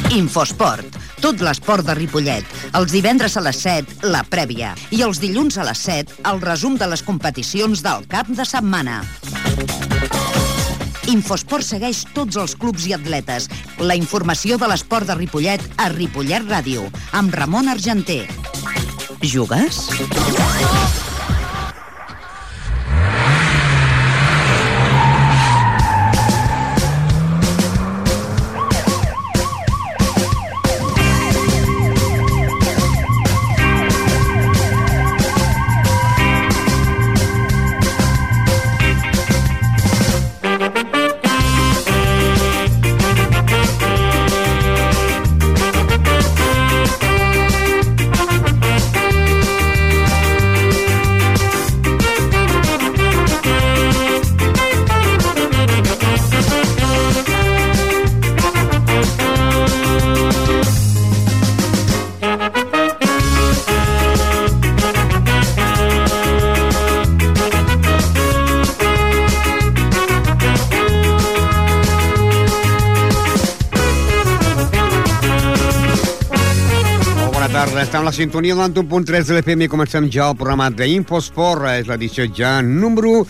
Infosport. Tot l'esport de Ripollet. Els divendres a les 7, la prèvia. I els dilluns a les 7, el resum de les competicions del cap de setmana. Infosport segueix tots els clubs i atletes. La informació de l'esport de Ripollet a Ripollet Ràdio, amb Ramon Argenter. Jugues? Estem a la sintonia de l'91.3 de l'FM i comencem ja el programa d'Infosport. És l'edició ja número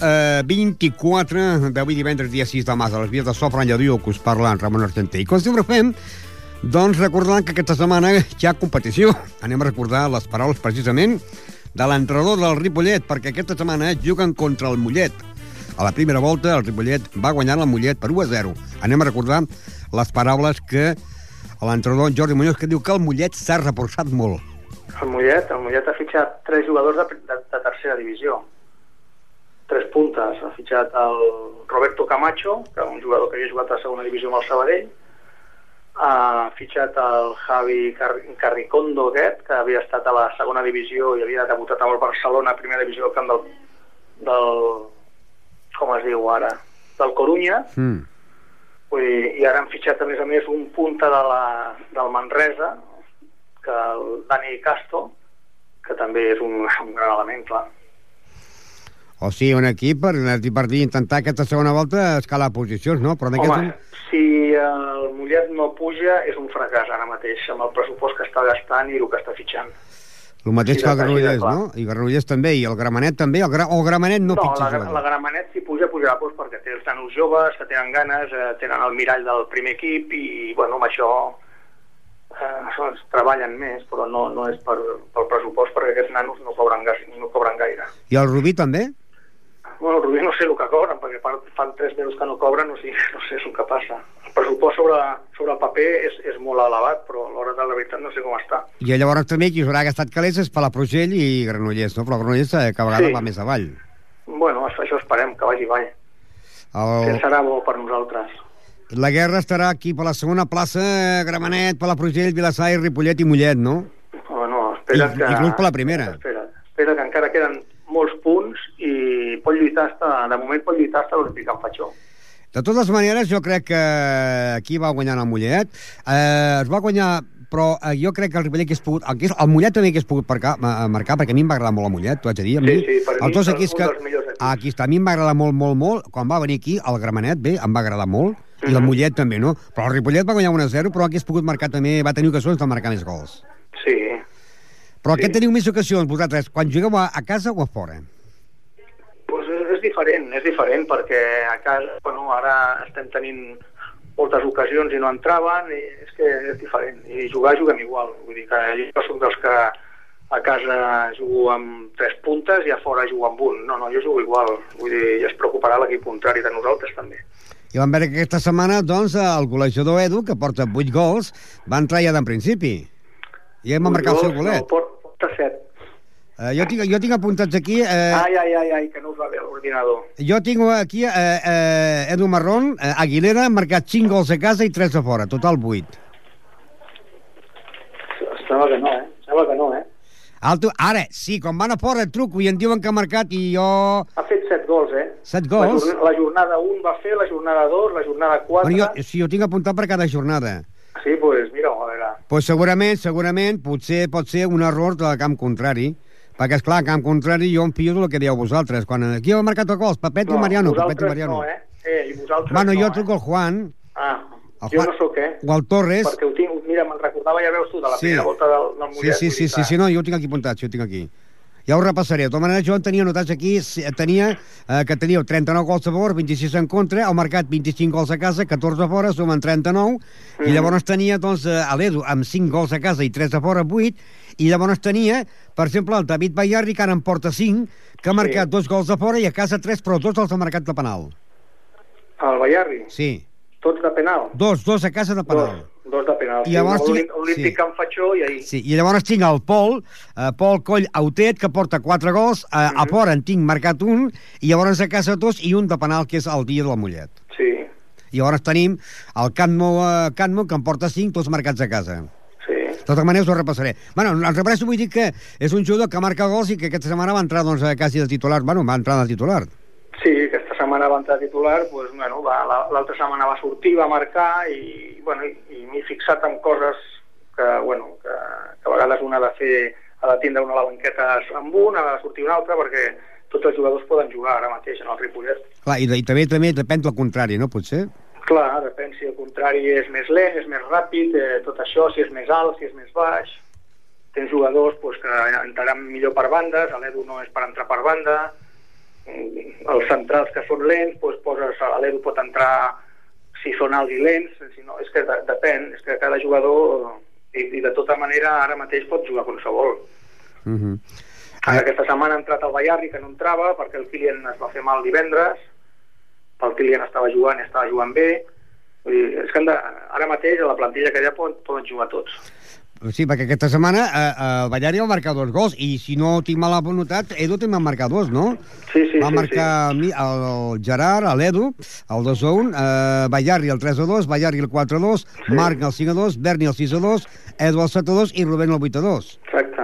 24 d'avui divendres, dia 6 de març, a les vies de Sofran Lladó, que us parla en Ramon Argenter. I com sempre fem, doncs recordant que aquesta setmana hi ha competició. Anem a recordar les paraules precisament de l'entrenador del Ripollet, perquè aquesta setmana juguen contra el Mollet. A la primera volta el Ripollet va guanyar el Mollet per 1-0. Anem a recordar les paraules que l'entrenador Jordi Muñoz, que diu que el Mollet s'ha reforçat molt. El Mollet ha fitxat 3 jugadors de tercera divisió. 3 puntes. Ha fitxat el Roberto Camacho, que és un jugador que havia jugat a la segona divisió amb el Sabadell. Ha fitxat el Javi Carricondo, aquest, que havia estat a la segona divisió i havia debutat amb el Barcelona a primera divisió al camp del com es diu ara? Del Corunya. I ara han fitxat a més un punta del Manresa, que el Dani Casto, que també és un gran element, clar. O sigui, un equip per intentar aquesta segona volta escalar posicions, no? Però home, si el Mollet no puja és un fracàs ara mateix, amb el pressupost que està gastant i el que està fitxant. El mateix que el Granollers, no? I el Granollers també, i el Gramenet també, o el Gramenet no pitja jugador? No, la Gramenet si pujarà perquè té els nanos joves, que tenen ganes, tenen el mirall del primer equip i, bueno, amb això treballen més, però no és pel pressupost, perquè aquests nanos no cobren gaire. I el Rubí també? Bueno, el Rubí no sé el que cobren, perquè fan 3 mesos que no cobren, no sé el que passa. El pressupost sobre el paper és molt elevat, però a l'hora de la veritat no sé com està. I llavors també qui us haurà gastat calés és Palafrugell i Granollers, no? Però Granollers cada vegada va més avall. Bueno, això esperem, que vagi avall. Que serà bo per nosaltres. La guerra estarà aquí per la segona plaça, Gramenet, Palafrugell, Vilassar, Ripollet i Mollet, no? Bueno, espera que... Inclús per la primera. Espera que encara queden molts punts i de moment pot lluitar hasta l'Olímpic en Fatxó. De totes maneres, jo crec que aquí va guanyant el Mollet. Es va guanyar, però jo crec que el Ripollet hagués pogut... El Mollet també hagués pogut marcar, perquè a mi em va agradar molt el Mollet, t'ho haig de dir. Sí, per mi és un dels millors equips. Aquí està, a mi em va agradar molt. Quan va venir aquí, el Gramenet, bé, em va agradar molt, i el Mollet també, no? Però el Ripollet va guanyar 1-0, però hagués pogut marcar també, va tenir ocasions de marcar més gols. Sí. Però què teniu més ocasions, vosaltres, quan jugueu a casa o a fora? És diferent, perquè a casa, bueno, ara estem tenint moltes ocasions i no entraven, i és que és diferent. I juguem igual. Vull dir que jo soc dels que a casa jugo amb 3 puntes i a fora jugo amb 1. No, jo jugo igual. Vull dir, ja es preocuparà l'equip contrari de nosaltres també. I vam veure que aquesta setmana, doncs, el golejador Edu, que porta 8 gols, va entrar ja d'en principi. I hem marcat el seu golet. No, porta 7. Jo tinc apuntats aquí... Ai, que no us va bé l'ordinador. Jo tinc aquí Edu Marrón, Aguilera, ha marcat 5 gols a casa i 3 a fora, total 8. Sembla que no, eh? Ara, sí, quan van a fora el truco i em diuen que ha marcat i jo... Ha fet 7 gols, eh? 7 gols? La jornada 1 va fer, la jornada 2, la jornada 4... Bueno, jo tinc apuntat per cada jornada. Sí, doncs mira, a veure... Doncs segurament, potser pot ser un error del camp contrari. Perquè, esclar, a camp contrari jo em fio del que dieu vosaltres. Quan aquí heu marcat el gols, Papet i Mariano. Vosaltres no, eh? I vosaltres bueno, jo truco al Juan. Jo no sóc, O el Torres. Perquè ho tinc, mira, me'n recordava, ja veus tu, de la primera volta del Mollet. Sí, no, jo ho tinc aquí apuntat, Ja ho repassaré. De tota manera, jo en tenia anotats aquí, que teníeu 39 gols a favor, 26 en contra, heu marcat 25 gols a casa, 14 a fora, sumen 39, i llavors tenia, doncs, a l'Edu amb 5 gols a casa i 3 a fora, 8, i llavors tenia, per exemple, el David Bayarri, que ara en porta 5, que ha marcat 2 gols a fora i a casa 3, però tots els ha marcat de penal. El Bayarri? Sí. Tots de penal? Dos a casa de penal. Dos de penal. I llavors Olímpic Can Fatxó i ahir. Sí, i llavors tinc el Pol Coll Autet, que porta 4 gols, a fora en tinc marcat un, i llavors a casa 2 i un de penal, que és el dia del Mollet. Sí. I llavors tenim el Canmo, que en porta 5, tots marcats a casa. Sí. De tota manera us ho repassaré. Bueno, en repasso vull dir que és un jugador que marca gols i que aquesta setmana va entrar, doncs, quasi de titular. Bueno, va entrar de titular. Sí, aquesta setmana va entrar titular, doncs, bueno, l'altra setmana va sortir, va marcar i m'he fixat en coses que a vegades una ha de tindre una a la banqueta amb un, ha de sortir un altre, perquè tots els jugadors poden jugar ara mateix en el Ripollet. Clar, i també depèn del contrari, no? Potser? Clar, depèn si el contrari és més lent, és més ràpid, tot això, si és més alt, si és més baix. Tens jugadors que entraran millor per bandes, l'Edu no és per entrar per banda, els centrals que són lents, l'Edu pot entrar si són alts i lents, si no, és que depèn, és que cada jugador, i de tota manera ara mateix pot jugar qualsevol. Aquesta setmana ha entrat el Bayarri, que no entrava, perquè el Kilian es va fer mal divendres, el Kilian estava jugant bé, és que ara mateix a la plantilla que hi ha poden jugar tots. Sí, perquè aquesta setmana el Bayarri va marcar 2 gols, i si no tinc mal anotat, Edu també va marcar 2, no? Sí. Va marcar el Gerard, l'Edu, el 2-1, Bayarri el 3-2, Bayarri el 4-2, Marc el 5-2, Berni el 6-2, Edu el 7-2 i Rubén el 8-2. Exacte.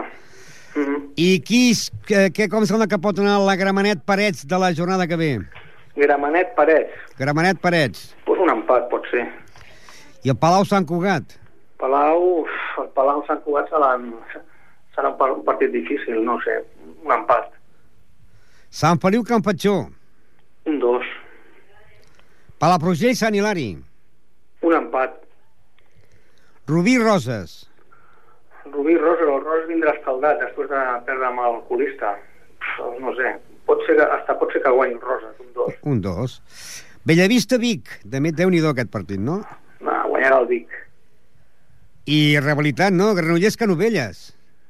I com sembla que pot anar la Gramenet Parets de la jornada que ve? Gramenet Parets. Pues un empat, pot ser. I el Palau Sant Cugat? El Palau Sant Cugat serà un partit difícil, no sé, un empat. Sant Feliu Can Fatxó? Un 2. Palafrugell Sant Hilari? Un empat. Rubí Roses? El Roses vindrà escaldat després de perdre amb el colista. No sé, pot ser que guanyi el Roses, un 2. Un 2. Bellavista Vic, també Déu-n'hi-do aquest partit, no? Guanyarà el Vic. I rivalitat, no? Granollers Canovelles.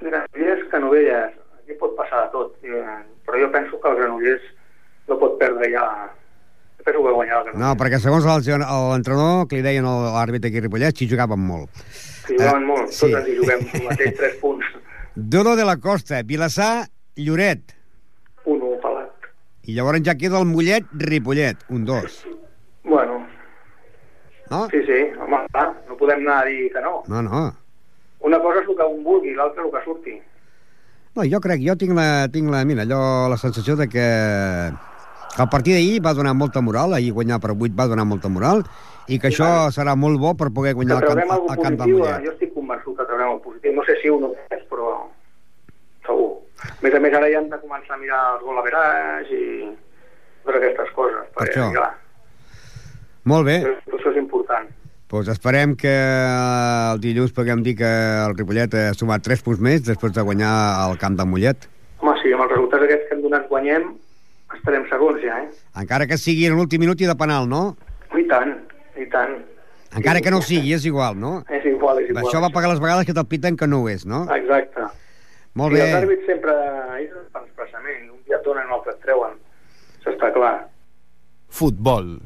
Aquí pot passar de tot, però jo penso que el Granollers no pot perdre ja. Jo penso que guanyarà el Granollers. No, perquè segons l'entrenador, que li deien a l'àrbitre aquí a Ripollet, s'hi jugaven molt. S'hi jugaven molt, tots ens hi juguem el mateix 3 punts. Dono de la Costa, Vilassar, Lloret. 1-1, pelat. I llavors ja queda el Mollet, Ripollet, un 2. Bueno. No? Sí, home, clar, no podem anar a dir que no. No. Una cosa és el que un vulgui, l'altra el que surti. No, jo tinc la sensació de que el partit d'ahir va donar molta moral, ahir guanyar per 8 va donar molta moral, i que això serà molt bo per poder guanyar el camp del Mollet. Jo estic convençut que traurem el positiu. No sé si un o més, però segur. A més, ara ja hem de començar a mirar els gol average i totes aquestes coses. Per això. Molt bé. Això és important. Doncs esperem que el dilluns puguem dir que el Ripollet ha sumat 3 punts més després de guanyar el camp del Mollet. Home, sí, amb els resultats aquests que hem donat guanyem, estarem segons ja, Encara que sigui en l'últim minut i de penal, no? I tant. Encara que no sigui, és igual, no? És igual. Això va pagar les vegades que te'l piten que no ho és, no? Exacte. Molt bé. I els àrbits sempre és un expressament, un dia et donen, un altre et treuen. Això està clar. Futbol.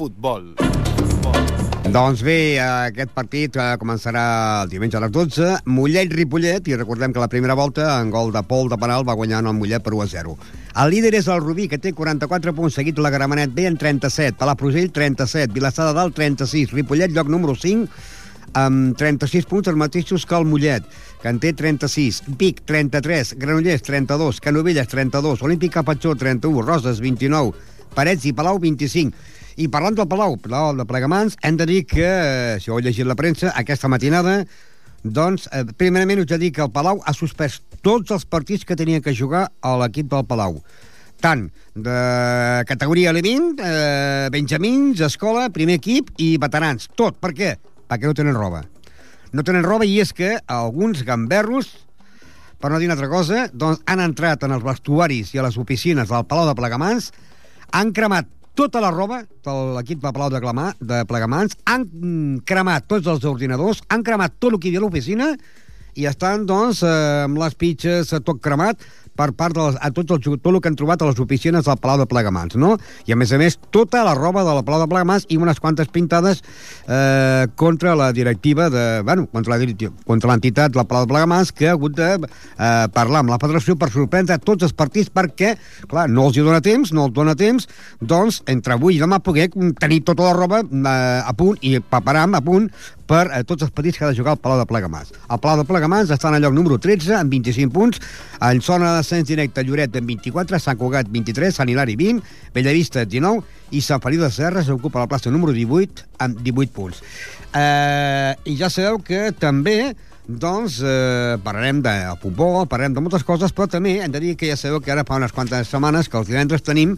Doncs bé, aquest partit començarà el diumenge a les 12. Mollet-Ripollet, i recordem que la primera volta, en gol de Pol de penal, va guanyar el Mollet per 1-0. El líder és el Rubí, que té 44 punts, seguit la Gramenet B en 37, Palafrugell 37, Vilassar de Dalt 36, Ripollet, lloc número 5, amb 36 punts, els mateixos que el Mollet, que en té 36, Vic 33, Granollers 32, Canovelles 32, Olímpic Can Fatxó 31, Roses 29, Parets i Palau 25. I parlant del Palau de Plegamans, hem de dir que, si ho heu llegit la premsa, aquesta matinada, doncs, primerament us he de dir que el Palau ha suspès tots els partits que tenia que jugar a l'equip del Palau. tant de categoria L20, benjamins, escola, primer equip i veterans. Tot. Per què? Perquè no tenen roba. No tenen roba, i és que alguns gamberros, per no dir una altra cosa, doncs han entrat en els vestuaris i a les oficines del Palau de Plegamans, han cremat tota la roba de l'equip del Palau de Plegamans, han cremat tots els ordinadors, han cremat tot el que hi havia a l'oficina i estan, doncs, amb les pitxes tot cremat per part tot el que han trobat a les oficines del Palau de Plegamans, no? I, a més, tota la roba del Palau de Plegamans i unes quantes pintades contra la directiva contra l'entitat del Palau de Plegamans, que ha hagut de parlar amb la federació per sorprendre tots els partits, perquè, clar, no els dona temps, doncs, entre avui i demà poder tenir tota la roba a punt i preparam a punt per tots els partits que ha de jugar al Palau de Plegamans. El Palau de Plegamans està en el lloc número 13, amb 25 punts, en zona d'ascens directe Lloret amb 24, Sant Cugat 23, Sant Hilari 20, Bellavista 19 i Sant Feliu de Serres ocupa la plaça número 18 amb 18 punts. I ja sabeu que també doncs parlarem de futbol, parlarem de moltes coses, però també hem de dir que ja sabeu que ara fa unes quantes setmanes que els divendres tenim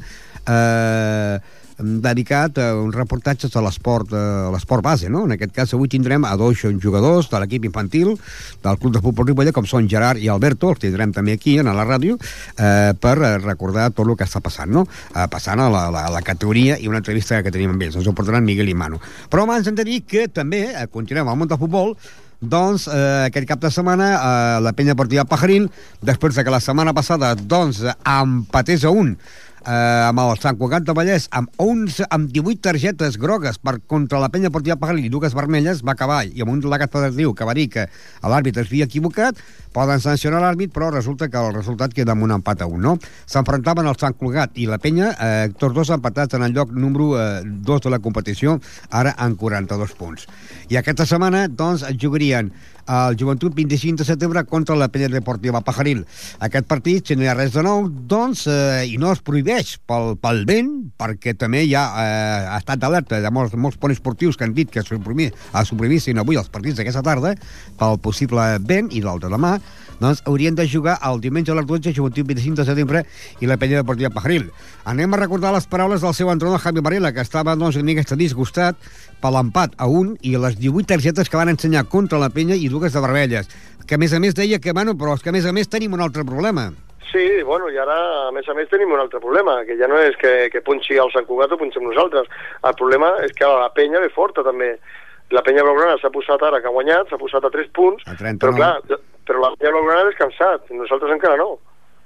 dedicat a uns reportatges a l'esport base, no? En aquest cas avui tindrem a dos jugadors de l'equip infantil del Club de Futbol Ripollet, com són Gerard i Alberto, els tindrem també aquí a la ràdio per recordar tot el que està passant, no? Passant a la categoria, i una entrevista que tenim amb ells, ens ho portaran Miguel i Manu. Però abans hem de dir que també continuem al món del futbol. Doncs aquest cap de setmana la Penya Deportiva Pajaril, després de que la setmana passada doncs empatés a 1 amb el Sant Cugat de Vallès amb 18 targetes grogues contra la Penya Deportiva Pajaril i 2 vermelles, va acabar i amb un delegat federatiu que va dir que l'àrbitre es havia equivocat. Poden sancionar l'àrbit, però resulta que el resultat queda amb un empat a 1, no? S'enfrontaven el Sant Cugat i la Penya, tots dos empatats en el lloc número 2 de la competició, ara en 42 punts. I aquesta setmana, doncs, jugarien el Joventut 25 de setembre contra la Penya Deportiva Pajaril. Aquest partit, si no hi ha res de nou, doncs, i no es prohibeix pel vent, perquè també ja ha estat d'alerta de molts poliesportius que han dit que suprimissin avui els partits d'aquesta tarda pel possible vent, i l'altre demà, doncs haurien de jugar el diumenge a les 12, Joventut 25 de setembre i la Penya Deportiva Pajaril. Anem a recordar les paraules del seu entrenador Javi Varela, que estava, doncs, una mica disgustat per l'empat a 1 i les 18 targetes que van ensenyar contra la Penya i 2 de vermelles, que a més deia que, però és que a més tenim un altre problema. Sí, bueno, i ara, a més tenim un altre problema, que ja no és que punxi el Sant Cugat o punxem nosaltres. El problema és que la Penya ve forta, també. La Penya Blaugrana s'ha posat ara, que ha guanyat, s'ha posat a 3 punts, però clar, la Penya Blaugrana ha descansat, nosaltres encara no.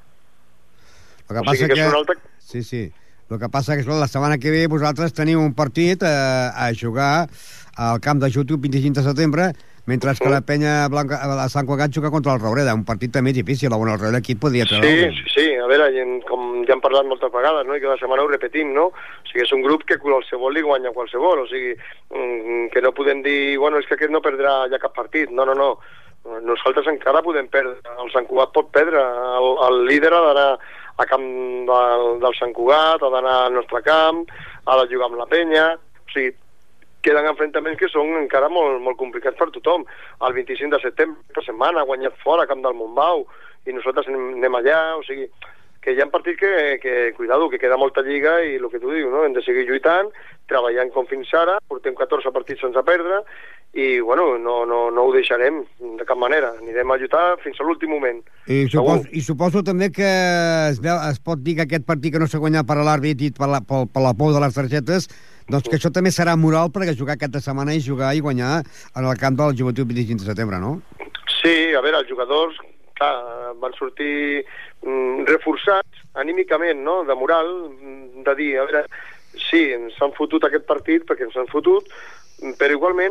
El que passa que... Sí. El que passa que la setmana que ve vosaltres teniu un partit a jugar al camp de Joventut 25 de setembre, mentre que la Penya Blanca a Sant Cugat juga contra el Roureda, un partit també difícil, on el Roureda aquí podria treure. Sí, a veure, com ja hem parlat moltes vegades, no? I cada setmana ho repetim, no? O sigui, és un grup que qualsevol li guanya qualsevol, o sigui, que no podem dir, bueno, és que aquest no perdrà ja cap partit, no. Nosaltres encara podem perdre, el Sant Cugat pot perdre, el líder ha d'anar a camp del Sant Cugat, ha d'anar al nostre camp, ha de jugar amb la Penya, o sigui, queden enfrontaments que són encara molt, molt complicats per tothom. El 25 de setembre, per setmana, ha guanyat fora a camp del Montbau, i nosaltres anem allà, o sigui, que hi ha partits que cuidado, que queda molta lliga, i el que tu dius, no? Hem de seguir lluitant, treballant com fins ara, portem 14 partits sense perdre, i bueno, no ho deixarem de cap manera, anirem a lluitar fins a l'últim moment. I suposo també que es pot dir que aquest partit que no s'ha guanyat per l'àrbit i per la por de les targetes, doncs que això també serà moral per jugar aquesta setmana i jugar i guanyar en el camp del Joventut 25 de setembre, no? Sí, a veure, els jugadors, clar, van sortir reforçats anímicament, no?, de moral, de dir, a veure, sí, ens han fotut aquest partit perquè ens han fotut, però igualment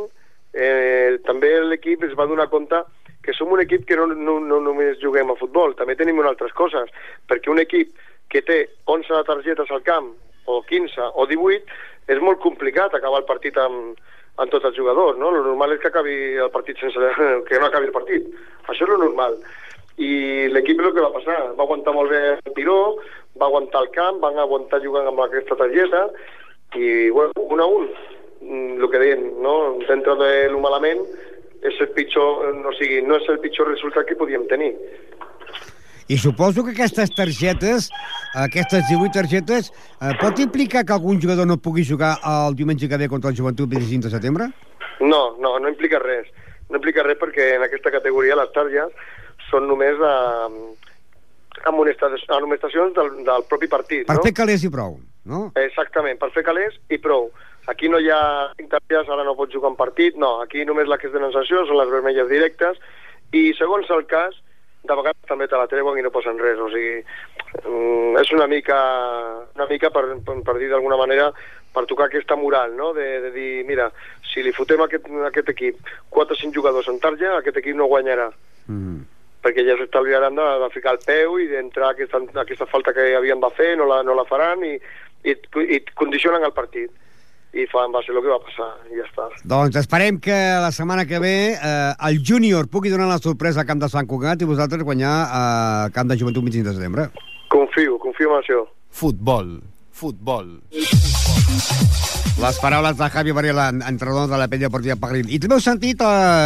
també l'equip es va donar compte que som un equip que no només juguem a futbol, també tenim altres coses, perquè un equip que té 11 targetes al camp, o 15 o 18, és molt complicat acabar el partit amb tots els jugadors, no? Lo normal és que acabi el partit que no acabi el partit. Això és lo normal. I l'equip és el que va passar. Va aguantar molt bé el tiró, va aguantar el camp, van aguantar jugant amb aquesta targeta, i, bueno, 1-1. El que deien, no? Dentro de lo malament, és el pitjor, o sigui, no és el pitjor resultat que podíem tenir. I suposo que aquestes targetes, aquestes 18 targetes, pot implicar que algun jugador no pugui jugar el diumenge que ve contra el Joventut 25 de setembre? No implica res. No implica res perquè en aquesta categoria les targes són només amonestacions del propi partit. Per fer calés i prou, no? Exactament, per fer calés i prou. Aquí no hi ha 5 targetes, ara no pots jugar un partit, no. Aquí només les que tenen sanció són les vermelles directes i segons el cas, de vegades també te la treuen i no posen res. O sigui, és una mica per dir d'alguna manera, per tocar aquesta moral, no? De dir, mira, si li fotem a aquest equip 4 o 5 jugadors en tarja, aquest equip no guanyarà. Perquè ja s'estalviaran de ficar el peu i d'entrar aquesta falta que havien de fer, no la faran i condicionen el partit. I va ser el que va passar, i ja està. Doncs esperem que la setmana que ve el júnior pugui donar la sorpresa al camp de Sant Cugat i vosaltres guanyar al camp de Joventut 25 de setembre. Confio en això. Futbol. Les paraules de Javi Varela, entrenador de la Penya Deportiva Pajaril. I també heu sentit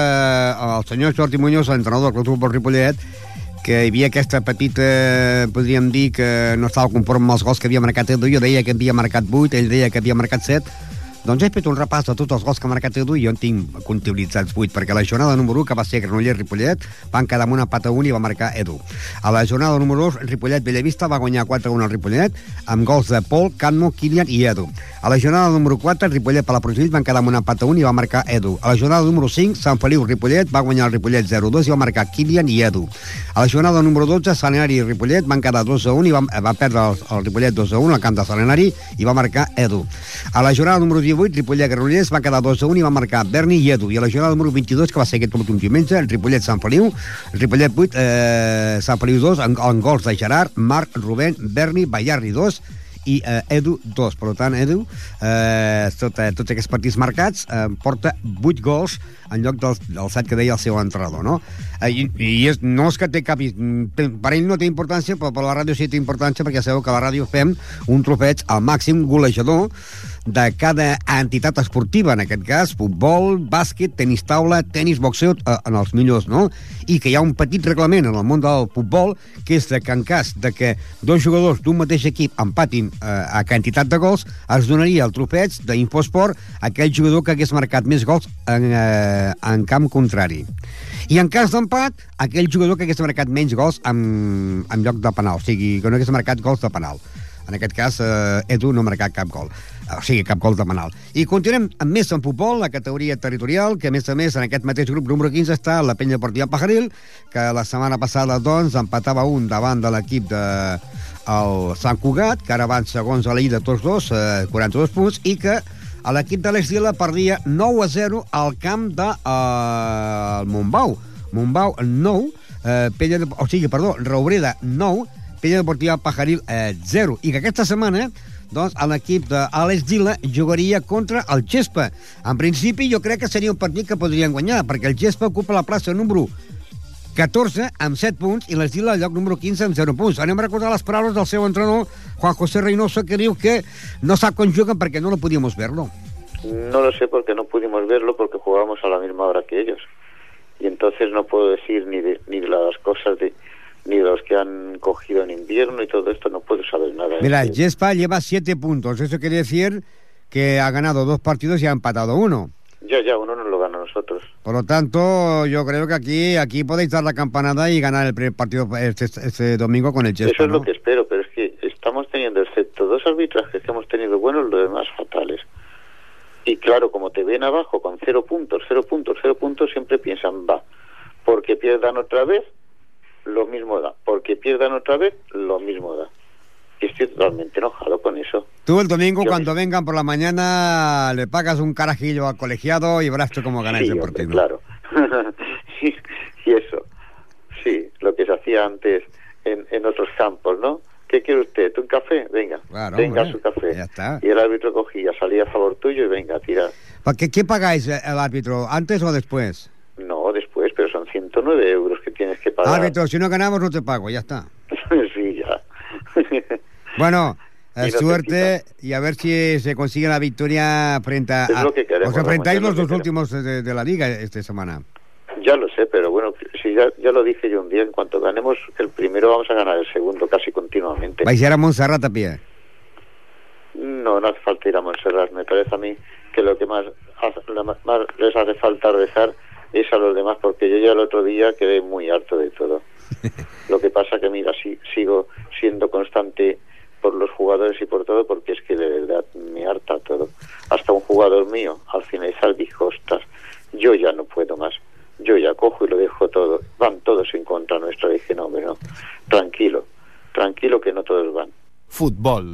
el senyor Jordi Muñoz, entrenador del Club Futbol Ripollet, que hi havia aquesta petita, podríem dir, que no estava conforme amb els gols que havia marcat Edu. Jo deia que havia marcat 8, ell deia que havia marcat 7. Doncs he fet un repàs de tots els gols que ha marcat Edu i jo en tinc comptabilitzats 8, perquè la jornada número 1, que va ser Granollers-Ripollet, van quedar amb un empat a 1 i va marcar Edu. A la jornada número 2, Ripollet-Bellavista va guanyar 4-1 al Ripollet, amb gols de Pol, Canmo, Kilian i Edu. A la jornada número 4, Ripollet-Palafrugell van quedar amb un empat a 1 i va marcar Edu. A la jornada número 5, Sant Feliu-Ripollet va guanyar el Ripollet 0-2 i va marcar Kilian i Edu. A la jornada número 12, Salenari i Ripollet van quedar 2-1 i va perdre el Ripollet 2-1 al camp de Salenari i va marcar Edu. A la jornada número 18, Ripollet-Granollers va quedar 2-1 i va marcar Berni i Edu. I a la jornada número 22, que va ser aquest últim diumenge, el Ripollet-Sant Feliu, Ripollet 8, Sant Feliu 2, en gols de Gerard, Marc, Rubén, Berni, Ballarri 2 i Edu 2. Per tant, Edu, tots aquests partits marcats, porta 8 gols en lloc del 7 que deia el seu entrenador, no? No és que té cap... Per ell no té importància, però per la ràdio sí té importància, perquè sabeu que a la ràdio fem un trofeig al màxim golejador de cada entitat esportiva, en aquest cas, futbol, bàsquet, tenis taula, tenis, boxeo, en els millors, no? I que hi ha un petit reglament en el món del futbol, que és que en cas de que 2 jugadors d'un mateix equip empatin a quantitat de gols, es donaria el trofeig d'Infosport a aquell jugador que hagués marcat més gols en camp contrari. I en cas d'empat, aquell jugador que hagués marcat menys gols en lloc de penal, o sigui, que no hagués marcat gols de penal. En aquest cas, Edu no ha marcat cap gol. O sigui, cap gol de penal. I continuem amb més en futbol, la categoria territorial, que a més en aquest mateix grup número 15 està la Penya Deportiva Pajaril, que la setmana passada, doncs, empatava un davant de l'equip del Sant Cugat, que ara van segons a l'illa tots dos, 42 punts, i que a l'equip de l'Esdila perdia 9-0 al camp de Montbau. Montbau 9, Roureda 9, Penya Deportiva Pajaril 0. I que aquesta setmana, doncs, l'equip de l'Esdila jugaria contra el Gespa. En principi, jo crec que seria un partit que podrien guanyar, perquè el Gespa ocupa la plaça número 14 amb 7 punts i l'Esdila al lloc número 15 amb 0 punts. Anem a recordar les paraules del seu entrenador, Juan José Reynoso, que diu que no sap com juguen perquè no lo podíamos verlo. No lo sé porque no pudimos verlo porque jugábamos a la misma hora que ellos. Y entonces no puedo decir ni de las cosas ni de los que han cogido en invierno y todo esto, no puedo saber nada. Mira, el Gespa lleva 7 puntos. Eso quiere decir que ha ganado 2 partidos y ha empatado 1. Ya, uno nos lo gana a nosotros. Por lo tanto, yo creo que aquí podéis dar la campanada y ganar el primer partido este domingo con el Gespa. Eso es lo que espero, pero es que estamos teniendo, excepto 2 arbitrajes que hemos tenido buenos, los demás fatales. Y claro, como te ven abajo con 0 puntos, siempre piensan, va, porque pierdan otra vez, lo mismo da. Porque pierdan otra vez, lo mismo da. Y estoy totalmente enojado con eso. Tú el domingo, cuando vengan por la mañana, le pagas un carajillo al colegiado y verás tú cómo ganáis el partido. Claro. y eso. Sí, lo que se hacía antes en otros campos, ¿no? ¿Qué quiere usted? ¿Un café? Venga, claro, venga su café. Ya está. Y el árbitro cogía, salía a favor tuyo y venga, a tirar. ¿Qué pagáis el árbitro? ¿Antes o después? No, después, pero son 109 euros que tienes que pagar. Árbitro, si no ganamos no te pago, ya está. Sí, ya. Bueno, suerte y a ver si se consigue la victoria frente a... Es lo que queremos, os enfrentáis los dos queremos. últimos de la liga esta semana. Ya lo sé, pero bueno, si ya lo dije yo un día, en cuanto ganemos el primero vamos a ganar el segundo casi continuamente. ¿Vais a ir a Montserrat a pie? No hace falta ir a Montserrat. Me parece a mí que lo que más les hace falta rezar es a los demás, porque yo ya el otro día quedé muy harto de todo. Lo que pasa que, mira, sigo siendo constante por los jugadores y por todo, porque es que de verdad me harta todo. Hasta un jugador mío al finalizar dijo, ostras, yo ya no puedo más. Yo ya cojo y lo dejo todo. Van todos en contra nuestra. Dije, no, hombre, no. Tranquilo que no todos van. Futbol.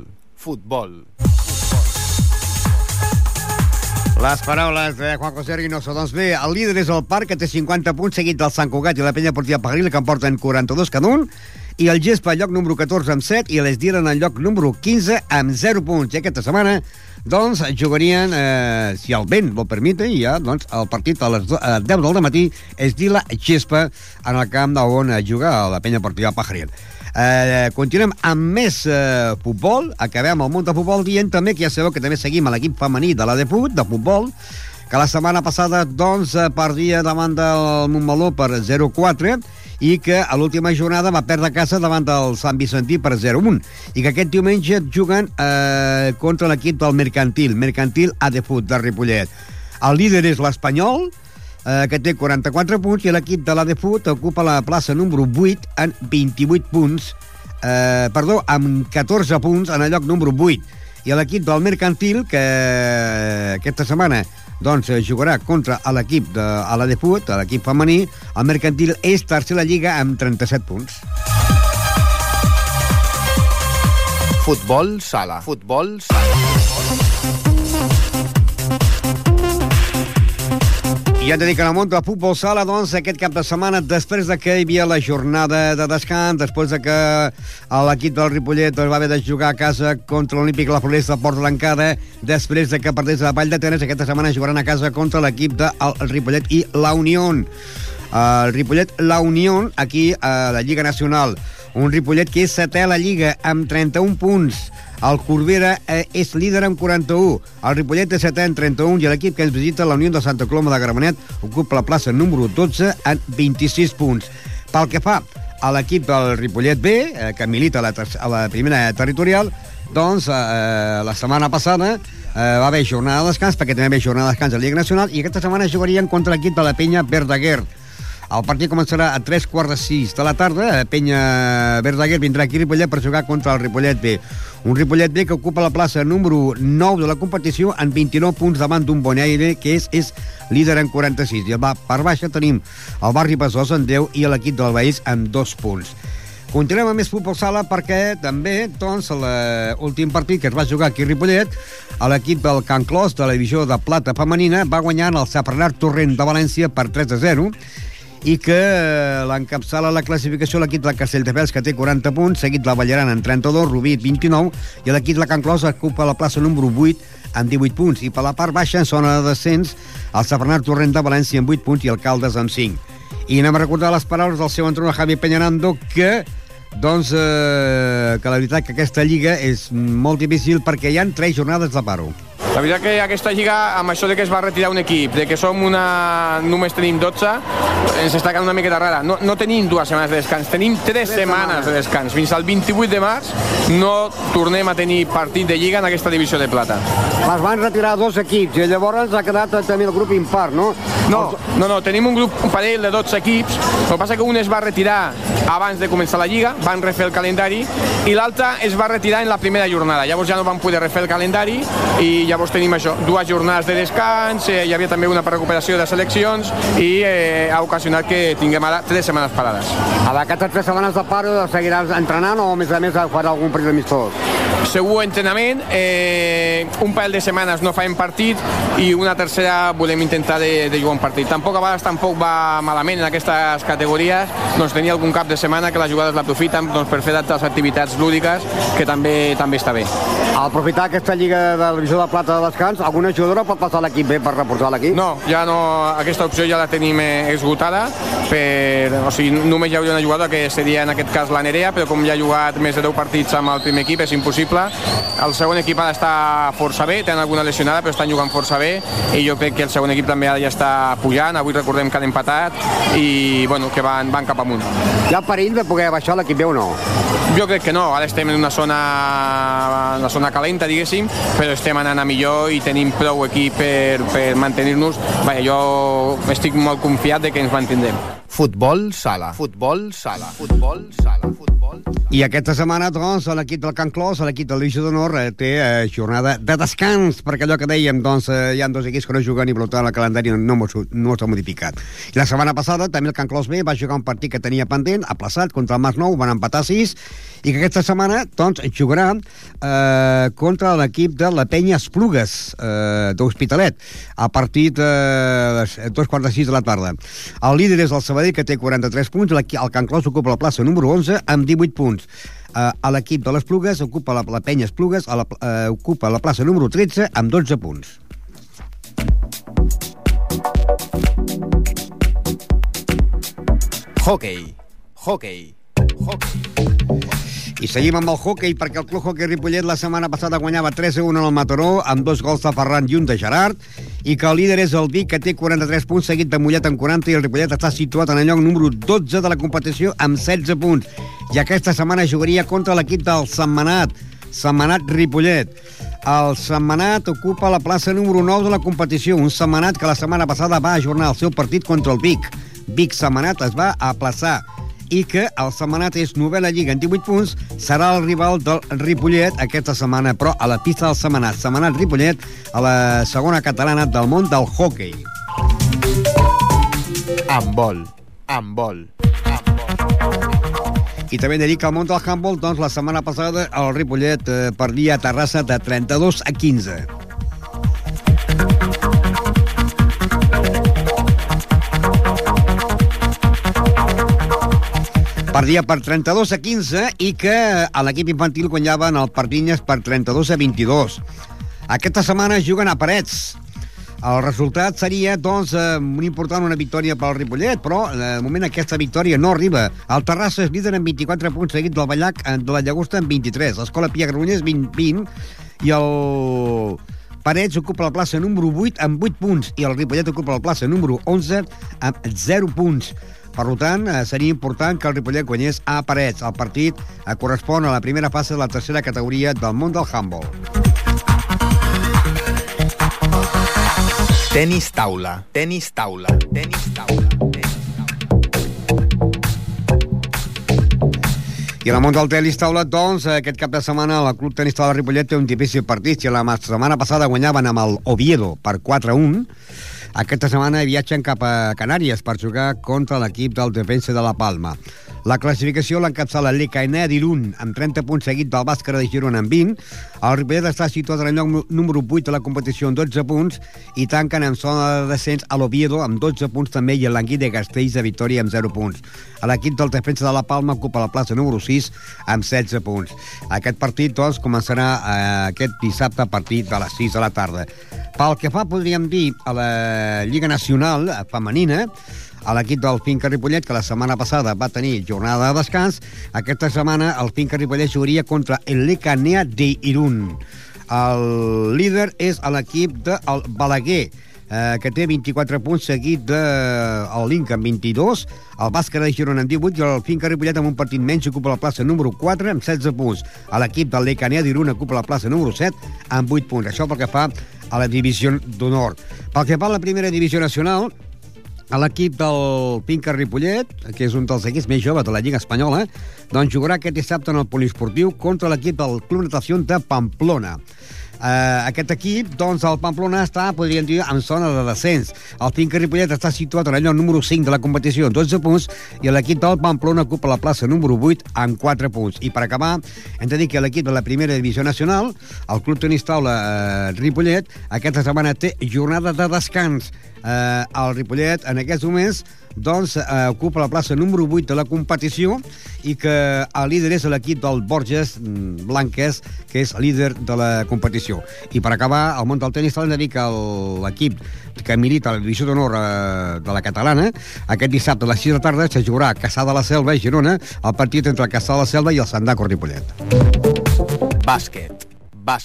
Les paraules de Juan José Reynoso. Doncs bé, el líder és el Parc, que té 50 punts, seguit del Sant Cugat i la Penya Esportiva Pajaril, que en porten 42 cada un, i el Gespa al lloc número 14 amb 7 i l'Esdira en el lloc número 15 amb 0 punts. I aquesta setmana doncs jugarien, si el vent ho permite, ja, doncs, el partit a les 10 del matí Esdila-Gespa en el camp on juga la Penya Esportiva Pajaril. Continuem amb més futbol. Acabem el món de futbol dient també que ja sabeu que també seguim a l'equip femení de la Deput, de futbol, que la setmana passada doncs perdia davant del Montmeló per 0-4 i que a l'última jornada va perdre a casa davant del Sant Vicentí per 0-1 i que aquest diumenge juguen contra l'equip del Mercantil Adefut de Ripollet. El líder és l'Espanyol, que té 44 punts, i l'equip de l'Adefut ocupa la plaça número 8 en 28 punts, amb 14 punts en el lloc número 8. I l'equip del Mercantil, que aquesta setmana doncs jugarà contra l'equip de l'Adefut, l'equip femení, el Mercantil és tercer a la Lliga amb 37 punts. Futbol sala. I hem de dir que en el món del futbol sala, doncs, aquest cap de setmana, després de que hi havia la jornada de descans, després de que l'equip del Ripollet va haver de jugar a casa contra l'Olímpic La Floresta de Porta d'Encada, després de que perdés a Vall de Tenes, aquesta setmana jugaran a casa contra l'equip del Ripollet i la Unión. El Ripollet, la Unión, aquí a la Lliga Nacional. Un Ripollet que és setè a la Lliga amb 31 punts. El Corbera és líder amb 41. El Ripollet és setè amb 31 i l'equip que ens visita, la Unió de Santa Coloma de Gramenet, ocupa la plaça número 12 amb 26 punts. Pel que fa a l'equip del Ripollet B, que milita a la primera territorial, doncs la setmana passada va haver jornada de descans, perquè també va haver jornada de descans a la Lliga Nacional, i aquesta setmana jugarien contra l'equip de la Penya Verdaguer. El partit començarà a 3:45 de la tarda. Penya Verdaguer vindrà aquí a Ripollet per jugar contra el Ripollet B. Un Ripollet B que ocupa la plaça número 9 de la competició amb 29 punts davant d'un Bonaire que és líder en 46. I per baixa tenim el Barri Besòs amb 10 i l'equip del Baís amb 2 punts. Continuem amb més futbol sala perquè també, doncs, l'últim partit que es va jugar aquí a Ripollet, l'equip del Can Clos de la divisió de plata femenina va guanyar el Safranar Torrent de València per 3-0 i que l'encapçala la classificació l'equip del Castelldefels, que té 40 punts, seguit la Ballaran en 32, Rubí 29, i l'equip de la Can Clos ocupa la plaça número 8 amb 18 punts. I per la part baixa, en zona de descens, el Safranar Torrent de València amb 8 punts i el Caldes amb 5. I anem a recordar les paraules del seu entrenador Javi Peñarando, que la veritat que aquesta lliga és molt difícil perquè hi ha 3 jornades de paro. La veritat que aquesta lliga, amb això de que es va retirar un equip, de que només tenim 12, ens està quedant una miqueta rara. No tenim 2 setmanes de descans, tenim 3 setmanes de descans. Fins al 28 de març no tornem a tenir partit de lliga en aquesta divisió de plata. Es van retirar 2 equips i llavors ha quedat també el grup impar, no? No, tenim un parell de 12 equips. El que passa que un es va retirar abans de començar la lliga, van refer el calendari, i l'altre es va retirar en la primera jornada. Llavors ja no van poder refer el calendari i llavors tenim això, 2 jornades de descans, hi havia també una recuperació de seleccions i ha ocasionat que tinguem ara 3 setmanes parades. A aquestes 3 setmanes de paro seguiràs entrenant o a més farà algun partit amistós? Segur entrenament, un parell de setmanes no farem partit i una tercera volem intentar de jugar un partit. Tampoc a vegades va malament en aquestes categories, doncs tenir algun cap de de setmana que les jugades l'aprofiten doncs, per fer d'altres activitats lúdiques, que també està bé. Al aprofitar aquesta Lliga de la Divisió de Plata de descans, alguna jugadora pot passar a l'equip B per reforçar l'equip? No, ja no, aquesta opció ja la tenim esgotada, o sigui, només hi hauria una jugadora que seria en aquest cas la Nerea, però com ja ha jugat més de 10 partits amb el primer equip és impossible. El segon equip ha d'estar força bé, tenen alguna lesionada però estan jugant força bé i jo crec que el segon equip també ja està pujant. Avui recordem que han empatat i bueno, que van cap amunt. Hi ha perill de poder baixar l'equip B o no? Jo crec que no, ara estem en una zona calenta, diguéssim, però estem anant a millor i tenim prou equip per mantenir-nos. Vaja, jo estic molt confiat de que ens mantindrem. Futbol sala. Futbol sala. Futbol sala. Futbol sala. I aquesta setmana, doncs, l'equip del Can Clos, l'equip de la Divisió d'Honor, té jornada de descans, perquè allò que dèiem, doncs, hi ha 2 equips que no juguen i per tant el calendari no s'ha modificat. I la setmana passada també el Can Clos B va jugar un partit que tenia pendent, aplaçat, contra el Mas Nou, van empatar 6, i que aquesta setmana, doncs, jugarà contra l'equip de la Penya Esplugues d'Hospitalet, a partir de 2:45 de la tarda. El líder és el Sabadell, que té 43 punts, el Can Clos ocupa la plaça número 11 amb 18 punts. A l'equip de les Plugues ocupa la Penya Esplugues, ocupa la plaça número 13 amb 12 punts. Hockey. Hockey. Hockey. I seguim amb el hockey, perquè el Club Hockey Ripollet la setmana passada guanyava 3-1 al Mataró, amb 2 gols de Ferran i un de Gerard, i que el líder és el Vic, que té 43 punts, seguit de Mollet amb 40, i el Ripollet està situat en el lloc número 12 de la competició amb 16 punts. I aquesta setmana jugaria contra l'equip del Sentmenat Ripollet. El Sentmenat ocupa la plaça número 9 de la competició, un Sentmenat que la setmana passada va ajornar el seu partit contra el Vic. Vic-Sentmenat es va aplaçar, i que el Sentmenat és novena lliga en 18 punts, serà el rival del Ripollet aquesta setmana, però a la pista del Sentmenat. Sentmenat-Ripollet a la segona catalana del món del hockey. Handbol. Handbol. I també he de dir que al món del handball, doncs, la setmana passada el Ripollet perdia a Terrassa de 32-15. Perdia per 32-15 i que a l'equip infantil guanyaven el Pardinyes per 32-22. Aquesta setmana juguen a Parets. El resultat seria, doncs, una victòria pel Ripollet, però de moment aquesta victòria no arriba. El Terrassa és líder amb 24 punts, seguit del Ballac de la Llagosta amb 23. L'Escola Pia Granollers 20 i el Parets ocupa la plaça número 8 amb 8 punts i el Ripollet ocupa la plaça número 11 amb 0 punts. Per tant, seria important que el Ripollet guanyés a Parets. El partit correspon a la primera fase de la tercera categoria del món del handball. Tenis taula. Tenis taula. Tenis taula. I en el món del tenis taula, doncs, aquest cap de setmana el Club Tenis Taula Ripollet té un difícil partit. Si la setmana passada guanyaven amb el Oviedo per 4-1, aquesta setmana viatgen cap a Canàries per jugar contra l'equip del Defensa de la Palma. La classificació l'encapçala l'EKN d'Irún amb 30 punts, seguit del Bàscara de Girona amb 20. El Ripollet està situat en el lloc número 8 de la competició amb 12 punts i tanquen en zona de descens a l'Oviedo amb 12 punts també i l'Anguí de Castells de Victòria amb 0 punts. L'equip del Defensa de la Palma ocupa la plaça número 6 amb 16 punts. Aquest partit, doncs, començarà aquest dissabte a partir de les 6 de la tarda. Pel que fa, podríem dir, a la Lliga Nacional femenina, a l'equip del Finca Ripollet, que la setmana passada va tenir jornada de descans, aquesta setmana el Finca Ripollet jugaria contra el Lecanea d'Irún. El líder és l'equip del Balaguer, que té 24 punts, seguit del Linca amb 22, el Bàscara de Girona amb 18 i el Finca Ripollet amb un partit menys ocupa la plaça número 4 amb 16 punts. L'equip del Lecanea d'Irún ocupa la plaça número 7 amb 8 punts. Això pel que fa a la divisió d'honor. Pel que fa a la primera divisió nacional, l'equip del Finca Ripollet, que és un dels equips més joves de la Lliga Espanyola, doncs jugarà aquest dissabte en el poliesportiu contra l'equip del Club Natació de Pamplona. Aquest equip, doncs, el Pamplona està, podríem dir, en zona de descens. El Finca Ripollet està situat en el lloc número 5 de la competició amb 12 punts i l'equip del Pamplona ocupa la plaça número 8 amb 4 punts. I per acabar, hem de dir que l'equip de la primera divisió nacional, el Club Tenis Taula Ripollet, aquesta setmana té jornada de descans. El Ripollet, en aquests moments, doncs ocupa la plaça número 8 de la competició i que el líder és l'equip del Borges Blanques, que és líder de la competició. I per acabar, al món del tenis s'ha de dir que l'equip que milita a la divisió d'honor de la catalana, aquest dissabte a les 6 de la tarda se jugarà a Cassà de la Selva i Girona, el partit entre Cassà de la Selva i el Sandaco Ripollet. Bàsquet.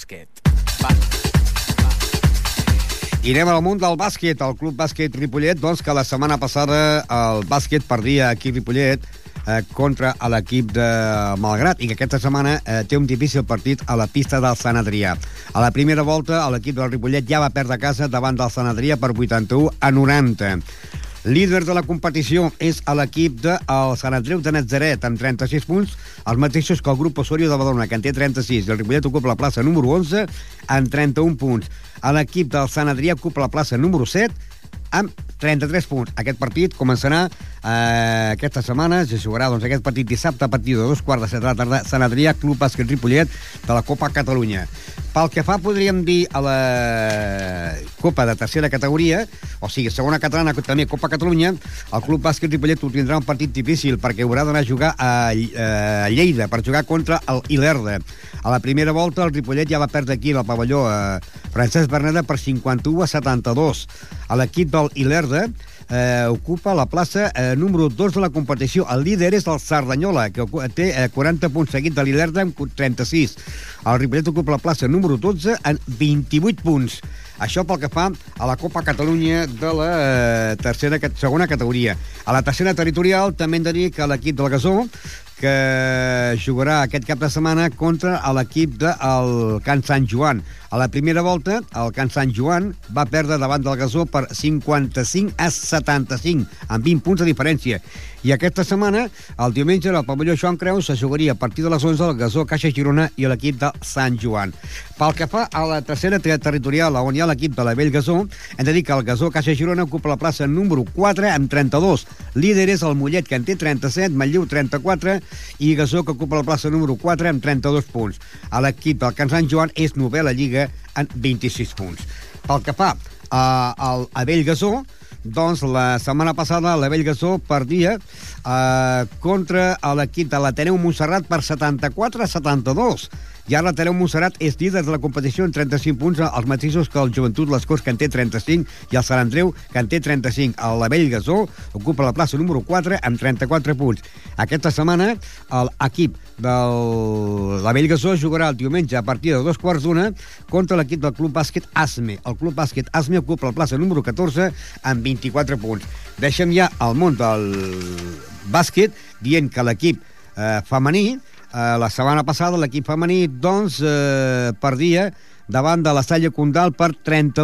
I anem al món del bàsquet. El Club Bàsquet Ripollet, doncs, que la setmana passada el bàsquet perdia aquí a Ripollet contra l'equip de Malgrat i que aquesta setmana té un difícil partit a la pista del Sant Adrià. A la primera volta l'equip del Ripollet ja va perdre a casa davant del Sant Adrià per 81-90. Líder de la competició és l'equip del Sant Andreu de Natzaret amb 36 punts, els mateixos que el grup Osorio de Badalona, que en té 36, i el Ripollet ocupa la plaça número 11 amb 31 punts. L'equip del Sant Adrià ocupa la plaça número 7 amb 33 punts. Aquest partit començarà aquesta setmana, se jugarà aquest partit dissabte a partir de 2:15 de la tarda, Sant Adrià, Club Bàsquet Ripollet de la Copa Catalunya. Pel que fa, podríem dir, a la Copa de tercera categoria, o sigui, segona catalana, també Copa Catalunya, el Club Bàsquet Ripollet tindrà un partit difícil perquè haurà d'anar a jugar a Lleida per jugar contra el Ilerda. A la primera volta el Ripollet ja va perdre aquí al pavelló Francesc Berneda per 51-72. L'equip del Ilerda ocupa la plaça número 2 de la competició. El líder és el Cerdanyola, que té 40 punts, seguit de l'Ilerda amb 36. El Ripollet ocupa la plaça número 12 amb 28 punts. Això pel que fa a la Copa Catalunya de la segona categoria. A la tercera territorial també hem de dir que l'equip del Gasó, que jugarà aquest cap de setmana contra l'equip del Can Sant Joan. A la primera volta, el Can Sant Joan va perdre davant del Gasó per 55-75, amb 20 punts de diferència. I aquesta setmana, el diumenge, al pavelló Joan Creus, se jugaria a partir de les 11 el Gasó Caixa Girona i l'equip de Sant Joan. Pel que fa a la tercera territorial, on hi ha l'equip de la Vell Gasó, hem de dir que el Gasó Caixa Girona ocupa la plaça número 4 amb 32. Líder és el Mollet, que en té 37, Manlleu 34, i Gasó, que ocupa la plaça número 4 amb 32 punts. L'equip del Can Sant Joan és novè a la Lliga amb 26 punts. Pel que fa a Vell Gasó, doncs la setmana passada la Vell Gasó perdia contra l'equip de l'Ateneu Montserrat per 74-72. I ara l'Ateneu Montserrat és líder de la competició amb 35 punts, els mateixos que el Joventut Les Corts, que en té 35, i el Sant Andreu, que en té 35. La Vell Gasó ocupa la plaça número 4 amb 34 punts. Aquesta setmana l'equip de la Vell Gasó jugarà el diumenge a partir de 2:15 contra l'equip del Club Bàsquet Asme. El Club Bàsquet Asme ocupa la plaça número 14 amb 24 punts. Deixem ja el món del bàsquet dient que l'equip femení, la setmana passada l'equip femení doncs perdia davant de la Salle Condal per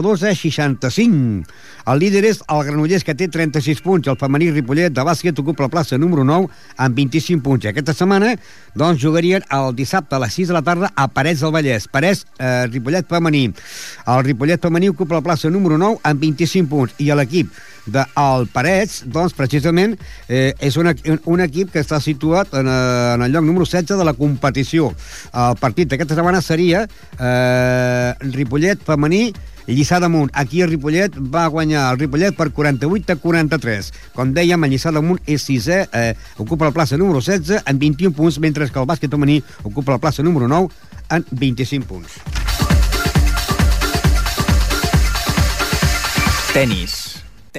32-65. El líder és el Granollers, que té 36 punts. El femení Ripollet de bàsquet ocupa la plaça número 9 amb 25 punts. Aquesta setmana doncs jugarien el dissabte a les 6 de la tarda a Parets del Vallès. Parets, Ripollet femení. El Ripollet femení ocupa la plaça número 9 amb 25 punts. I l'equip del Parets, doncs, precisament, és un equip que està situat en el lloc número 16 de la competició. El partit d'aquesta setmana seria Ripollet femení, Lliçà d'Amunt. Aquí el Ripollet va guanyar el Ripollet per 48-43. Com dèiem, el Lliçà d'Amunt és 6è, ocupa la plaça número 16 amb 21 punts, mentre que el bàsquet femení ocupa la plaça número 9 amb 25 punts. Tenis.